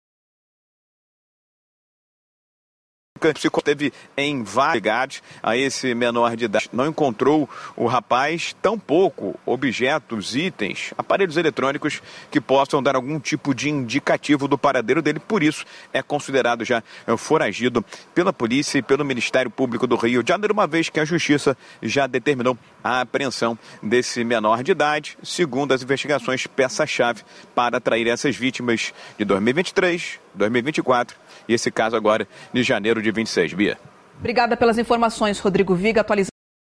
Teve em vários ligados a esse menor de idade. Não encontrou o rapaz, tampouco objetos, itens, aparelhos eletrônicos que possam dar algum tipo de indicativo do paradeiro dele. Por isso, é considerado já foragido pela polícia e pelo Ministério Público do Rio de Janeiro, uma vez que a Justiça já determinou a apreensão desse menor de idade, segundo as investigações, peça-chave para atrair essas vítimas de 2023, 2024 e esse caso agora de janeiro de 26, Bia. Obrigada pelas informações, Rodrigo Viga, atualizando.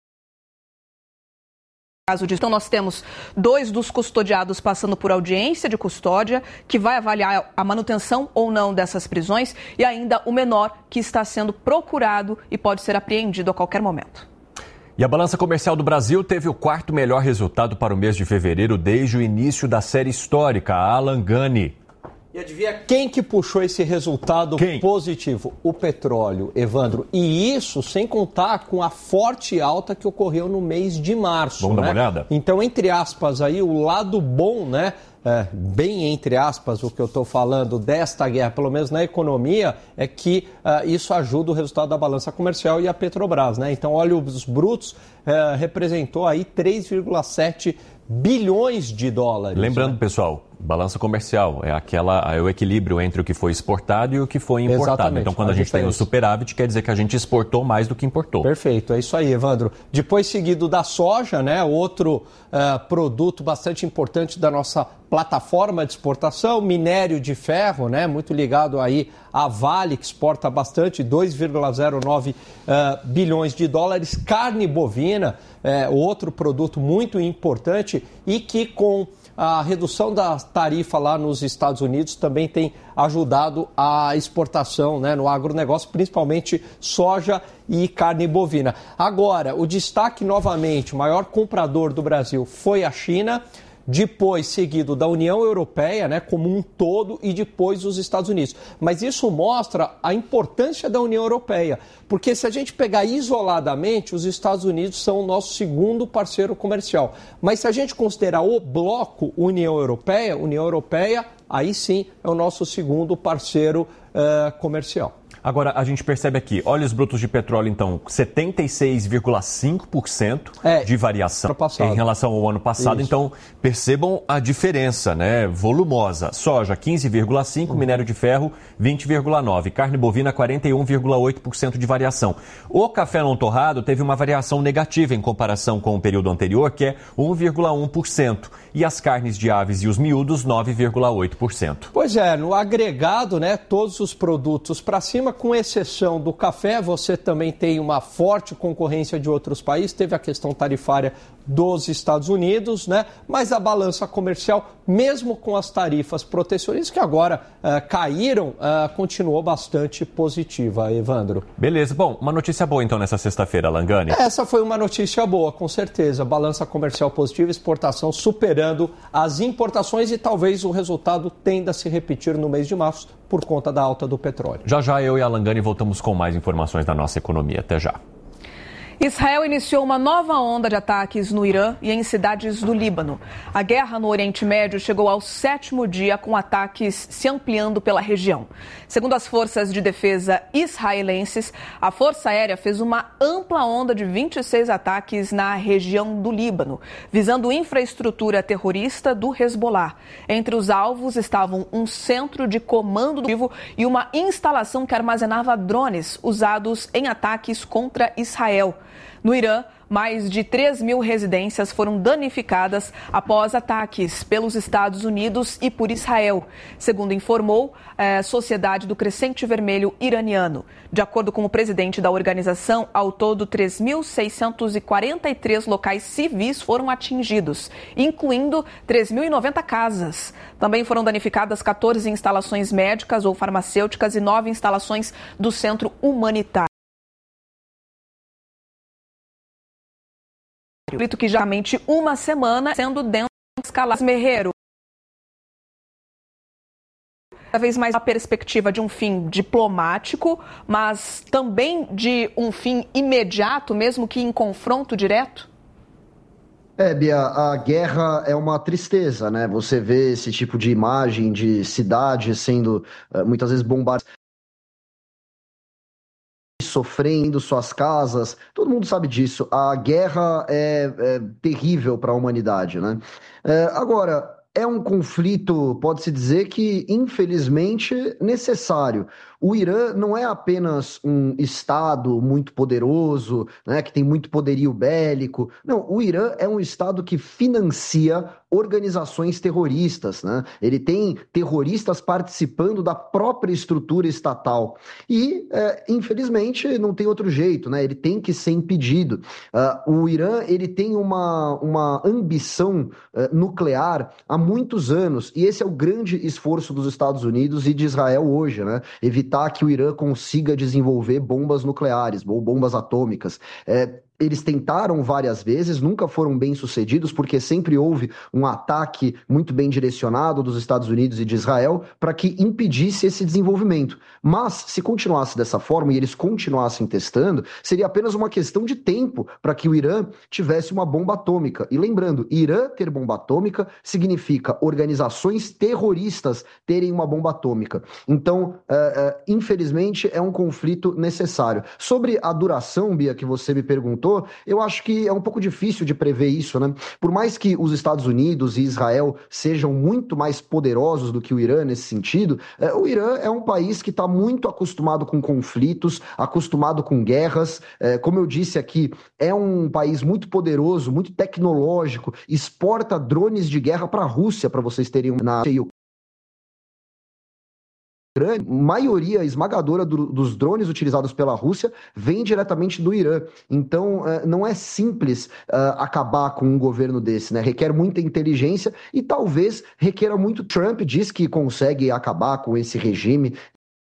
Então, nós temos 2 dos custodiados passando por audiência de custódia, que vai avaliar a manutenção ou não dessas prisões, e ainda o menor que está sendo procurado e pode ser apreendido a qualquer momento. E a balança comercial do Brasil teve o 4º melhor resultado para o mês de fevereiro desde o início da série histórica, a Alan Gani. E adivinha quem que puxou esse resultado positivo? O petróleo, Evandro. E isso sem contar com a forte alta que ocorreu no mês de março. Vamos dar uma olhada? Então, entre aspas, aí o lado bom, né? Bem entre aspas, o que eu estou falando desta guerra, pelo menos na economia, é que isso ajuda o resultado da balança comercial e a Petrobras, né? Então, óleos brutos representou aí 3,7 bilhões de dólares. Lembrando, né? Pessoal, Balança comercial é o equilíbrio entre o que foi exportado e o que foi importado. Exatamente. Então, quando a gente tem o superávit, quer dizer que a gente exportou mais do que importou. Perfeito, é isso aí, Evandro. Depois seguido da soja, né, outro produto bastante importante da nossa plataforma de exportação, minério de ferro, né, muito ligado aí à Vale, que exporta bastante, 2,09 bilhões de dólares. Carne bovina, outro produto muito importante e que com a redução da tarifa lá nos Estados Unidos também tem ajudado a exportação, né, no agronegócio, principalmente soja e carne bovina. Agora, o destaque novamente, o maior comprador do Brasil foi a China, depois seguido da União Europeia, né, como um todo, e depois os Estados Unidos. Mas isso mostra a importância da União Europeia, porque se a gente pegar isoladamente, os Estados Unidos são o nosso segundo parceiro comercial. Mas se a gente considerar o bloco União Europeia, aí sim é o nosso segundo parceiro comercial. Agora, a gente percebe aqui, óleos brutos de petróleo, então, 76,5% de variação em relação ao ano passado. Isso. Então, percebam a diferença, né, volumosa. Soja, 15,5%, minério de ferro, 20,9%, carne bovina, 41,8% de variação. O café não torrado teve uma variação negativa em comparação com o período anterior, que é 1,1%. E as carnes de aves e os miúdos, 9,8%. Pois é, no agregado, né, todos os produtos para cima, com exceção do café, você também tem uma forte concorrência de outros países, teve a questão tarifária dos Estados Unidos, né? Mas a balança comercial, mesmo com as tarifas protecionistas que agora caíram, continuou bastante positiva, Evandro. Beleza. Bom, uma notícia boa então nessa sexta-feira, Langani. Essa foi uma notícia boa, com certeza. Balança comercial positiva, exportação superando as importações e talvez o resultado tenda a se repetir no mês de março por conta da alta do petróleo. Já eu e a Langani voltamos com mais informações da nossa economia. Até já. Israel iniciou uma nova onda de ataques no Irã e em cidades do Líbano. A guerra no Oriente Médio chegou ao 7º dia, com ataques se ampliando pela região. Segundo as forças de defesa israelenses, a Força Aérea fez uma ampla onda de 26 ataques na região do Líbano, visando infraestrutura terrorista do Hezbollah. Entre os alvos estavam um centro de comando do vivo e uma instalação que armazenava drones usados em ataques contra Israel. No Irã, mais de 3.000 residências foram danificadas após ataques pelos Estados Unidos e por Israel, segundo informou a Sociedade do Crescente Vermelho iraniano. De acordo com o presidente da organização, ao todo 3.643 locais civis foram atingidos, incluindo 3.090 casas. Também foram danificadas 14 instalações médicas ou farmacêuticas e 9 instalações do centro humanitário. Conflito que já mente uma semana, sendo dentro de escala Merreiro. Cada vez mais a perspectiva de um fim diplomático, mas também de um fim imediato, mesmo que em confronto direto? Bia, a guerra é uma tristeza, né? Você vê esse tipo de imagem de cidades sendo muitas vezes bombardeadas, sofrendo suas casas, todo mundo sabe disso. A guerra é terrível para a humanidade, né? Agora, é um conflito, pode-se dizer que, infelizmente, necessário. O Irã não é apenas um Estado muito poderoso, né, que tem muito poderio bélico. Não, o Irã é um Estado que financia organizações terroristas, né? Ele tem terroristas participando da própria estrutura estatal. E, infelizmente, não tem outro jeito, né? Ele tem que ser impedido. O Irã, ele tem uma ambição nuclear há muitos anos, e esse é o grande esforço dos Estados Unidos e de Israel hoje, né? Evitar que o Irã consiga desenvolver bombas nucleares ou bombas atômicas. Eles tentaram várias vezes, nunca foram bem sucedidos, porque sempre houve um ataque muito bem direcionado dos Estados Unidos e de Israel para que impedisse esse desenvolvimento. Mas, se continuasse dessa forma e eles continuassem testando, seria apenas uma questão de tempo para que o Irã tivesse uma bomba atômica. E lembrando, Irã ter bomba atômica significa organizações terroristas terem uma bomba atômica. Então, infelizmente, é um conflito necessário. Sobre a duração, Bia, que você me perguntou, comentou, eu acho que é um pouco difícil de prever isso, né? Por mais que os Estados Unidos e Israel sejam muito mais poderosos do que o Irã nesse sentido, o Irã é um país que está muito acostumado com conflitos, acostumado com guerras. Como eu disse aqui, é um país muito poderoso, muito tecnológico, exporta drones de guerra para a Rússia, para vocês terem uma... A maioria esmagadora dos drones utilizados pela Rússia vem diretamente do Irã. Então, não é simples acabar com um governo desse, né? Requer muita inteligência e talvez requeira muito. Trump diz que consegue acabar com esse regime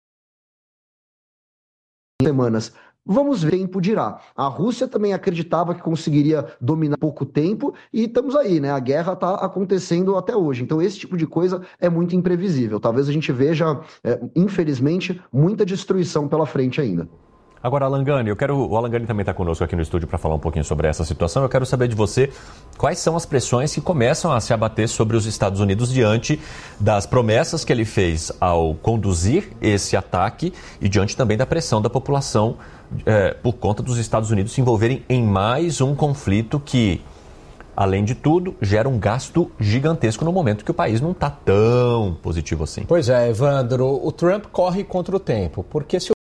em semanas. Vamos ver, tempo dirá. A Rússia também acreditava que conseguiria dominar pouco tempo e estamos aí, né? A guerra está acontecendo até hoje. Então esse tipo de coisa é muito imprevisível. Talvez a gente veja, infelizmente, muita destruição pela frente ainda. Agora, Alangani, o Alangani também está conosco aqui no estúdio para falar um pouquinho sobre essa situação. Eu quero saber de você quais são as pressões que começam a se abater sobre os Estados Unidos diante das promessas que ele fez ao conduzir esse ataque e diante também da pressão da população por conta dos Estados Unidos se envolverem em mais um conflito que, além de tudo, gera um gasto gigantesco no momento que o país não está tão positivo assim. Pois é, Evandro, o Trump corre contra o tempo, porque se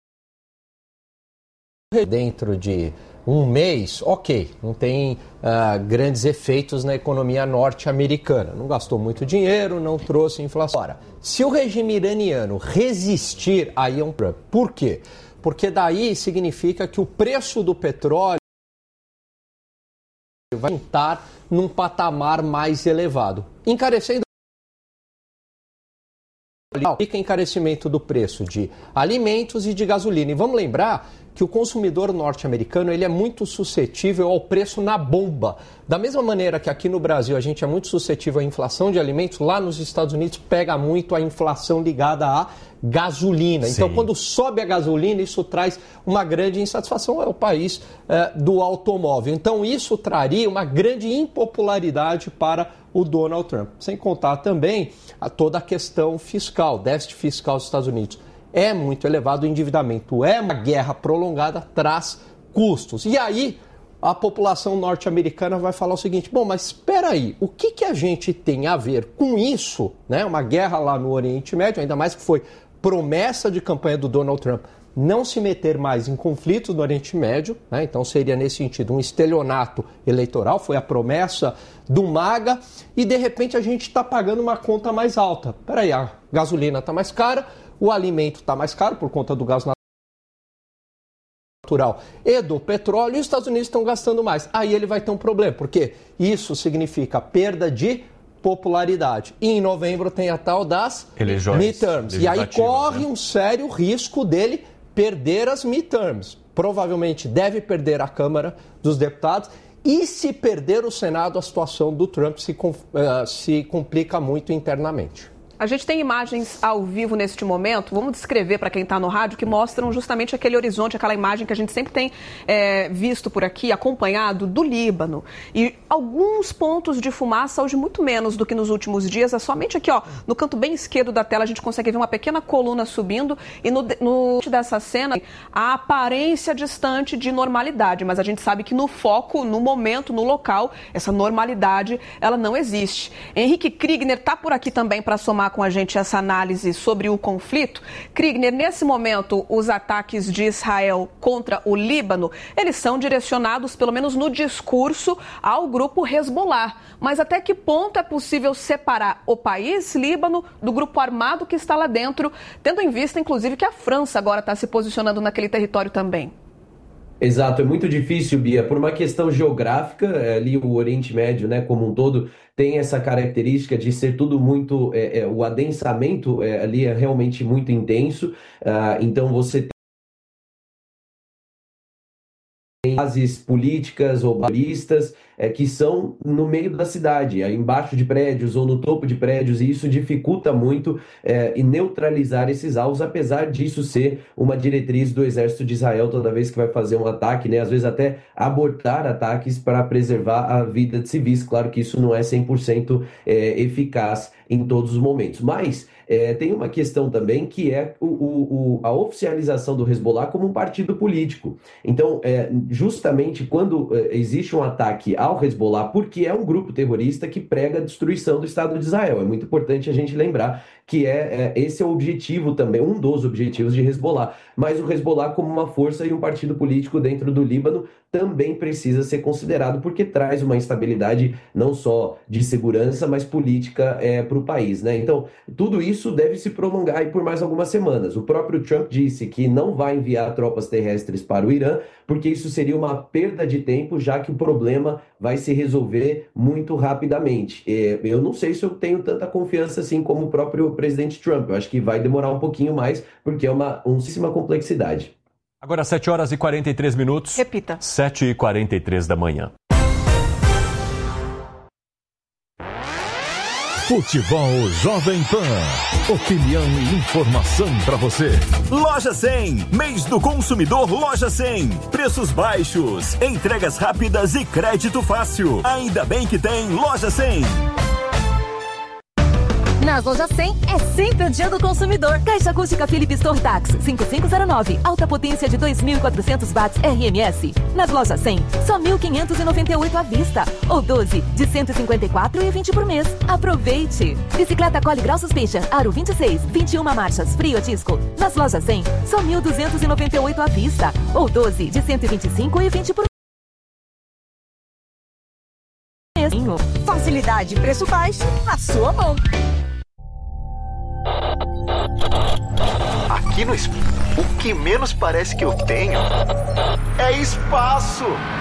dentro de um mês, ok, não tem grandes efeitos na economia norte-americana. Não gastou muito dinheiro, não trouxe inflação. Ora, se o regime iraniano resistir, aí é um Trump. Por quê? Porque daí significa que o preço do petróleo vai estar num patamar mais elevado, encarecendo fica encarecimento do preço de alimentos e de gasolina. E vamos lembrar que o consumidor norte-americano ele é muito suscetível ao preço na bomba. Da mesma maneira que aqui no Brasil a gente é muito suscetível à inflação de alimentos, lá nos Estados Unidos pega muito a inflação ligada à gasolina. Sim. Então, quando sobe a gasolina, isso traz uma grande insatisfação. É o país do automóvel. Então, isso traria uma grande impopularidade para o Donald Trump. Sem contar também toda a questão fiscal, déficit fiscal dos Estados Unidos. É muito elevado, o endividamento é uma guerra prolongada, traz custos. E aí, a população norte-americana vai falar o seguinte, bom, mas espera aí, o que a gente tem a ver com isso, né? Uma guerra lá no Oriente Médio, ainda mais que foi promessa de campanha do Donald Trump, não se meter mais em conflitos no Oriente Médio, né? Então seria nesse sentido um estelionato eleitoral, foi a promessa do MAGA e de repente a gente está pagando uma conta mais alta. Espera aí, a gasolina está mais cara, o alimento está mais caro por conta do gás natural e do petróleo, e os Estados Unidos estão gastando mais. Aí ele vai ter um problema, porque isso significa perda de popularidade. E em novembro tem a tal das midterms. E aí corre um sério risco dele perder as midterms. Provavelmente deve perder a Câmara dos Deputados. E se perder o Senado, a situação do Trump se complica muito internamente. A gente tem imagens ao vivo neste momento, vamos descrever para quem está no rádio, que mostram justamente aquele horizonte, aquela imagem que a gente sempre tem visto por aqui, acompanhado do Líbano. E alguns pontos de fumaça, hoje muito menos do que nos últimos dias. É somente aqui, ó, no canto bem esquerdo da tela, a gente consegue ver uma pequena coluna subindo e no dessa cena, a aparência distante de normalidade. Mas a gente sabe que no foco, no momento, no local, essa normalidade, ela não existe. Henrique Kriegner está por aqui também para somar com a gente essa análise sobre o conflito. Kriegner, nesse momento, os ataques de Israel contra o Líbano, eles são direcionados, pelo menos no discurso, ao grupo Hezbollah. Mas até que ponto é possível separar o país Líbano do grupo armado que está lá dentro, tendo em vista, inclusive, que a França agora está se posicionando naquele território também? Exato, é muito difícil, Bia, por uma questão geográfica, ali o Oriente Médio, né, como um todo, tem essa característica de ser tudo muito, o adensamento ali é realmente muito intenso, então você tem bases políticas ou baristas que são no meio da cidade, embaixo de prédios ou no topo de prédios, e isso dificulta muito e neutralizar esses alvos, apesar disso ser uma diretriz do Exército de Israel toda vez que vai fazer um ataque, né? Às vezes até abortar ataques para preservar a vida de civis. Claro que isso não é 100% eficaz em todos os momentos, mas Tem uma questão também que é a oficialização do Hezbollah como um partido político. Então, justamente quando existe um ataque ao Hezbollah, porque é um grupo terrorista que prega a destruição do Estado de Israel. É muito importante a gente lembrar que esse é o objetivo também, um dos objetivos de Hezbollah. Mas o Hezbollah, como uma força e um partido político dentro do Líbano, também precisa ser considerado, porque traz uma instabilidade não só de segurança, mas política para o país, né? Então, tudo isso deve se prolongar aí por mais algumas semanas. O próprio Trump disse que não vai enviar tropas terrestres para o Irã, porque isso seria uma perda de tempo, já que o problema vai se resolver muito rapidamente. Eu não sei se eu tenho tanta confiança assim como o próprio presidente Trump. Eu acho que vai demorar um pouquinho mais, porque é uma complexidade. Agora 7 horas e 43 minutos. Repita. 7h43 da manhã. Futebol Jovem Pan. Opinião e informação para você. Loja 100. Mês do consumidor Loja 100. Preços baixos, entregas rápidas e crédito fácil. Ainda bem que tem Loja 100. Nas Lojas 100 é sempre o dia do consumidor. Caixa acústica Philips Tortax 5509, alta potência de 2.400 watts RMS. Nas Lojas 100, só 1.598 à vista, ou 12 de 154,20 por mês. Aproveite! Bicicleta Collie Grau Suspension Aro 26, 21 marchas, frio a disco. Nas Lojas 100, só 1.298 à vista, ou 12 de 125,20 por mês. Facilidade e preço baixo na sua mão. Aqui no o que menos parece que eu tenho é espaço.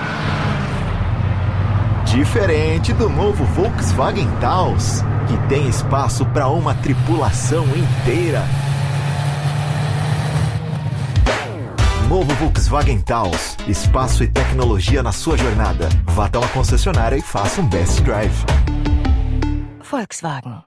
Diferente do novo Volkswagen Taos, que tem espaço para uma tripulação inteira. Novo Volkswagen Taos, espaço e tecnologia na sua jornada. Vá até uma concessionária e faça um best drive. Volkswagen.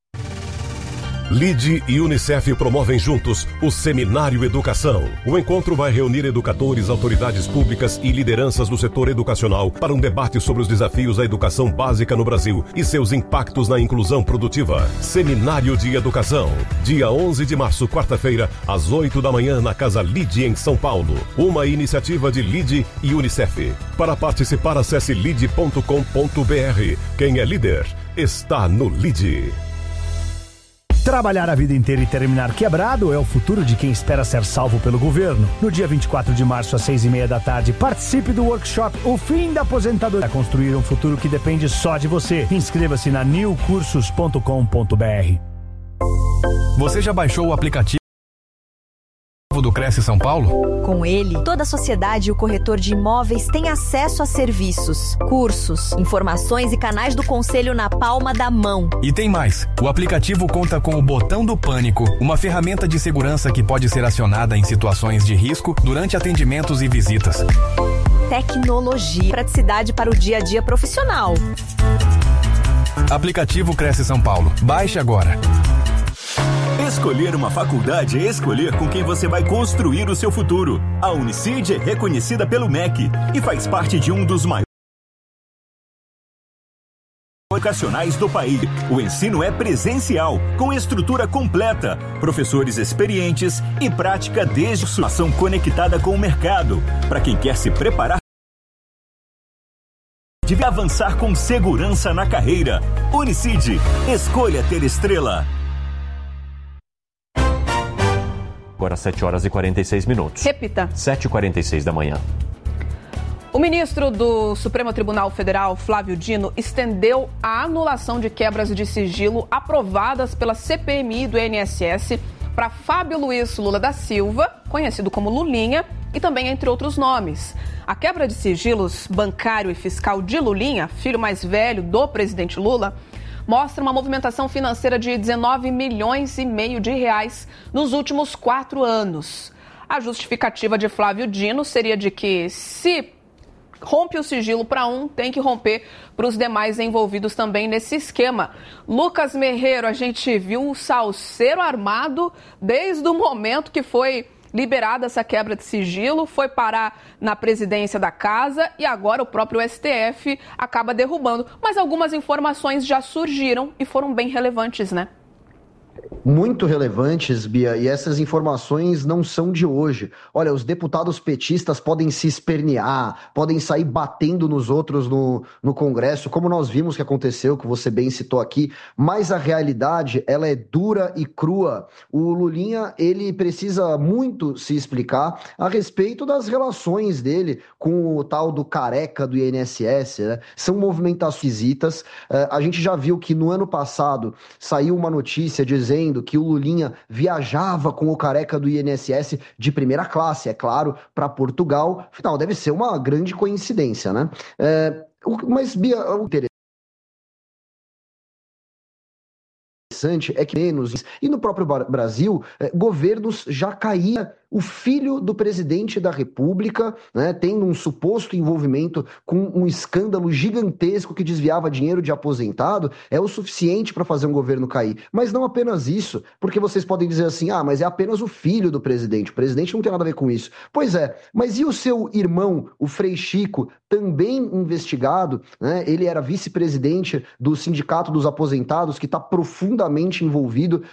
LIDE e Unicef promovem juntos o Seminário Educação. O encontro vai reunir educadores, autoridades públicas e lideranças do setor educacional para um debate sobre os desafios da educação básica no Brasil e seus impactos na inclusão produtiva. Seminário de Educação, dia 11 de março, quarta-feira, às 8 da manhã, na Casa LIDE, em São Paulo. Uma iniciativa de LIDE e Unicef. Para participar, acesse lide.com.br. Quem é líder está no LIDE. Trabalhar a vida inteira e terminar quebrado é o futuro de quem espera ser salvo pelo governo. No dia 24 de março, às 6:30 da tarde, participe do workshop O Fim da Aposentadoria. Para construir um futuro que depende só de você. Inscreva-se na newcursos.com.br. Você já baixou o aplicativo do Cresce São Paulo? Com ele, toda a sociedade e o corretor de imóveis têm acesso a serviços, cursos, informações e canais do conselho na palma da mão. E tem mais. O aplicativo conta com o botão do pânico, uma ferramenta de segurança que pode ser acionada em situações de risco durante atendimentos e visitas. Tecnologia, praticidade para o dia a dia profissional. Aplicativo Cresce São Paulo. Baixe agora. Escolher uma faculdade é escolher com quem você vai construir o seu futuro. A Unicid é reconhecida pelo MEC e faz parte de um dos maiores educacionais do país. O ensino é presencial, com estrutura completa, professores experientes e prática desde sua ação conectada com o mercado. Para quem quer se preparar, deve avançar com segurança na carreira. Unicid, escolha ter estrela. Agora 7 horas e 46 minutos. Repita. 7h46 da manhã. O ministro do Supremo Tribunal Federal, Flávio Dino, estendeu a anulação de quebras de sigilo aprovadas pela CPMI do INSS para Fábio Luiz Lula da Silva, conhecido como Lulinha, e também entre outros nomes. A quebra de sigilos bancário e fiscal de Lulinha, filho mais velho do presidente Lula, mostra uma movimentação financeira de 19,5 milhões de reais nos últimos 4 anos. A justificativa de Flávio Dino seria de que, se rompe o sigilo para um, tem que romper para os demais envolvidos também nesse esquema. Lucas Merreiro, a gente viu o salseiro armado desde o momento que foi liberada essa quebra de sigilo, foi parar na presidência da casa e agora o próprio STF acaba derrubando. Mas algumas informações já surgiram e foram bem relevantes, né? Muito relevantes, Bia, e essas informações não são de hoje. Olha, os deputados petistas podem se espernear, podem sair batendo nos outros no Congresso, como nós vimos que aconteceu, que você bem citou aqui, mas a realidade, ela é dura e crua. O Lulinha, ele precisa muito se explicar a respeito das relações dele com o tal do careca do INSS, né? São movimentações esquisitas. A gente já viu que no ano passado saiu uma notícia dizendo que o Lulinha viajava com o careca do INSS de primeira classe, é claro, para Portugal. Afinal, deve ser uma grande coincidência, né? Mas, Bia, o interessante é que menos, e no próprio Brasil, governos já caía o filho do presidente da República, né, tendo um suposto envolvimento com um escândalo gigantesco que desviava dinheiro de aposentado, é o suficiente para fazer um governo cair. Mas não apenas isso, porque vocês podem dizer assim, mas é apenas o filho do presidente, o presidente não tem nada a ver com isso. Pois é, mas e o seu irmão, o Frei Chico, também investigado, né? Ele era vice-presidente do Sindicato dos Aposentados, que está profundamente envolvido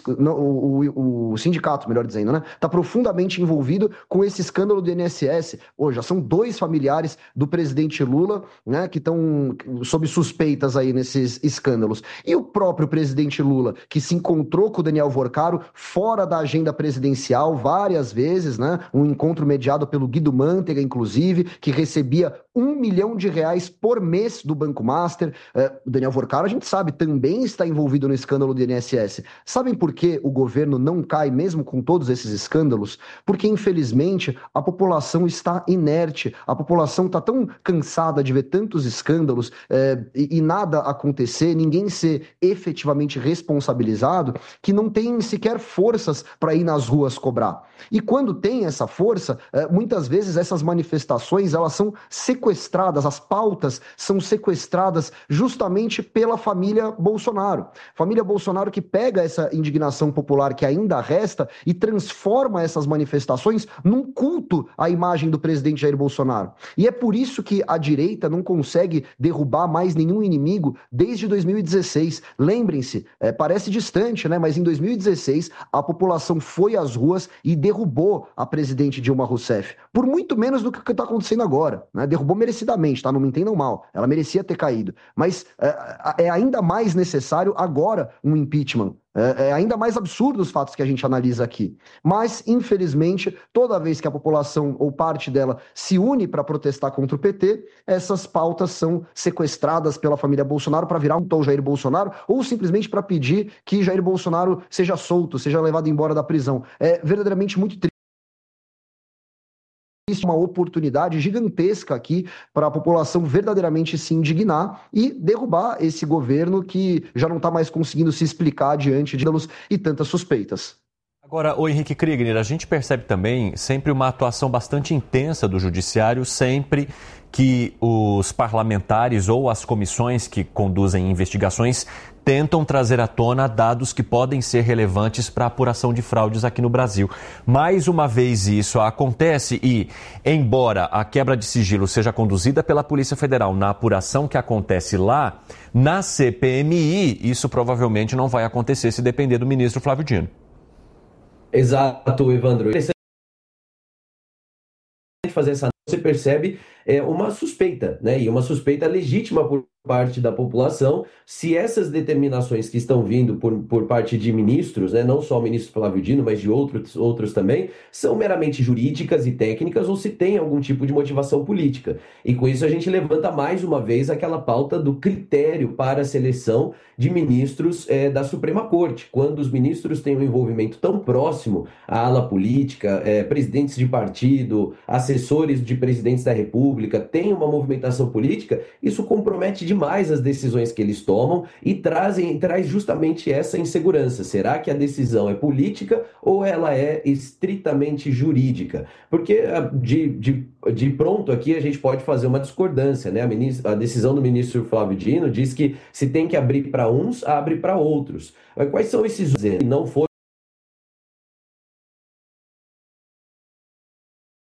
o sindicato, melhor dizendo, né? Está profundamente envolvido com esse escândalo do INSS. Já são 2 familiares do presidente Lula, né, que estão sob suspeitas aí nesses escândalos. E o próprio presidente Lula, que se encontrou com o Daniel Vorcaro fora da agenda presidencial várias vezes, né, um encontro mediado pelo Guido Mantega, inclusive, que recebia R$1 milhão por mês do Banco Master. O Daniel Vorcaro, a gente sabe, também está envolvido no escândalo do INSS. Sabem por que o governo não cai mesmo com todos esses escândalos? Porque, infelizmente, a população está inerte, a população está tão cansada de ver tantos escândalos e nada acontecer, ninguém ser efetivamente responsabilizado, que não tem sequer forças para ir nas ruas cobrar. E quando tem essa força, muitas vezes essas manifestações, elas são sequestradas, as pautas são sequestradas justamente pela família Bolsonaro. Família Bolsonaro que pega essa indignação popular que ainda resta e transforma essas manifestações num culto à imagem do presidente Jair Bolsonaro. E é por isso que a direita não consegue derrubar mais nenhum inimigo desde 2016. Lembrem-se, parece distante, né? Mas em 2016 a população foi às ruas e derrubou a presidente Dilma Rousseff. Por muito menos do que está acontecendo agora, né? Derrubou merecidamente, tá? Não me entendam mal. Ela merecia ter caído. Mas é ainda mais necessário agora um impeachment. É ainda mais absurdo os fatos que a gente analisa aqui. Mas, infelizmente, toda vez que a população ou parte dela se une para protestar contra o PT, essas pautas são sequestradas pela família Bolsonaro para virar um Jair Bolsonaro ou simplesmente para pedir que Jair Bolsonaro seja solto, seja levado embora da prisão. É verdadeiramente muito triste. Uma oportunidade gigantesca aqui para a população verdadeiramente se indignar e derrubar esse governo que já não está mais conseguindo se explicar diante de ídolos e tantas suspeitas. Agora, o Henrique Kriegner, a gente percebe também sempre uma atuação bastante intensa do judiciário, sempre que os parlamentares ou as comissões que conduzem investigações tentam trazer à tona dados que podem ser relevantes para a apuração de fraudes aqui no Brasil. Mais uma vez isso acontece e, embora a quebra de sigilo seja conduzida pela Polícia Federal na apuração que acontece lá, na CPMI, isso provavelmente não vai acontecer se depender do ministro Flávio Dino. Exato, Evandro. Fazer essa, você percebe uma suspeita, né? E uma suspeita legítima por parte da população, se essas determinações que estão vindo por parte de ministros, né, não só o ministro Flávio Dino, mas de outros também, são meramente jurídicas e técnicas ou se tem algum tipo de motivação política. E com isso a gente levanta mais uma vez aquela pauta do critério para a seleção de ministros da Suprema Corte. Quando os ministros têm um envolvimento tão próximo à ala política, presidentes de partido, assessores de presidentes da República, tem uma movimentação política, isso compromete demais as decisões que eles tomam e traz justamente essa insegurança. Será que a decisão é política ou ela é estritamente jurídica? Porque de pronto aqui a gente pode fazer uma discordância, né? A decisão do ministro Flávio Dino diz que se tem que abrir para uns, abre para outros. Mas quais são esses que não foram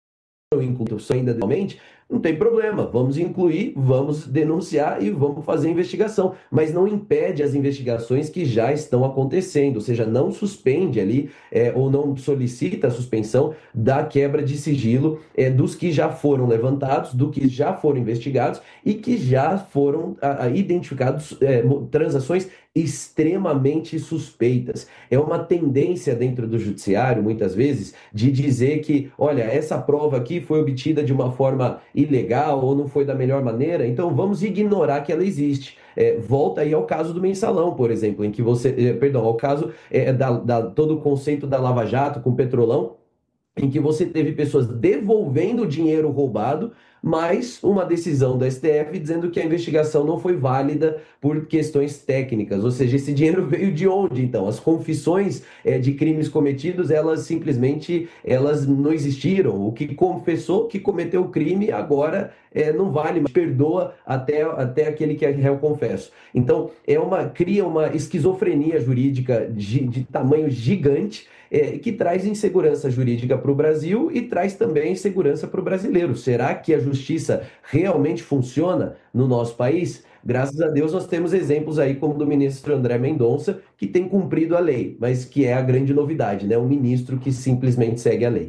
inclusão ainda realmente, não tem problema, vamos incluir, vamos denunciar e vamos fazer a investigação, mas não impede as investigações que já estão acontecendo, ou seja, não suspende ali ou não solicita a suspensão da quebra de sigilo dos que já foram levantados, do que já foram investigados e que já foram identificados transações extremamente suspeitas. É uma tendência dentro do judiciário, muitas vezes, de dizer que, olha, essa prova aqui foi obtida de uma forma ilegal ou não foi da melhor maneira, então vamos ignorar que ela existe. Volta aí ao caso do mensalão, por exemplo, em que ao caso todo o conceito da Lava Jato com o Petrolão, em que você teve pessoas devolvendo o dinheiro roubado, mas uma decisão da STF dizendo que a investigação não foi válida por questões técnicas. Ou seja, esse dinheiro veio de onde, então? As confissões de crimes cometidos, elas não existiram. O que confessou que cometeu o crime, agora não vale, mas perdoa até aquele que é réu confesso. Então, cria uma esquizofrenia jurídica de tamanho gigante, que traz insegurança jurídica para o Brasil e traz também insegurança para o brasileiro. Será que a justiça realmente funciona no nosso país? Graças a Deus nós temos exemplos aí como do ministro André Mendonça, que tem cumprido a lei, mas que é a grande novidade, né? Um ministro que simplesmente segue a lei.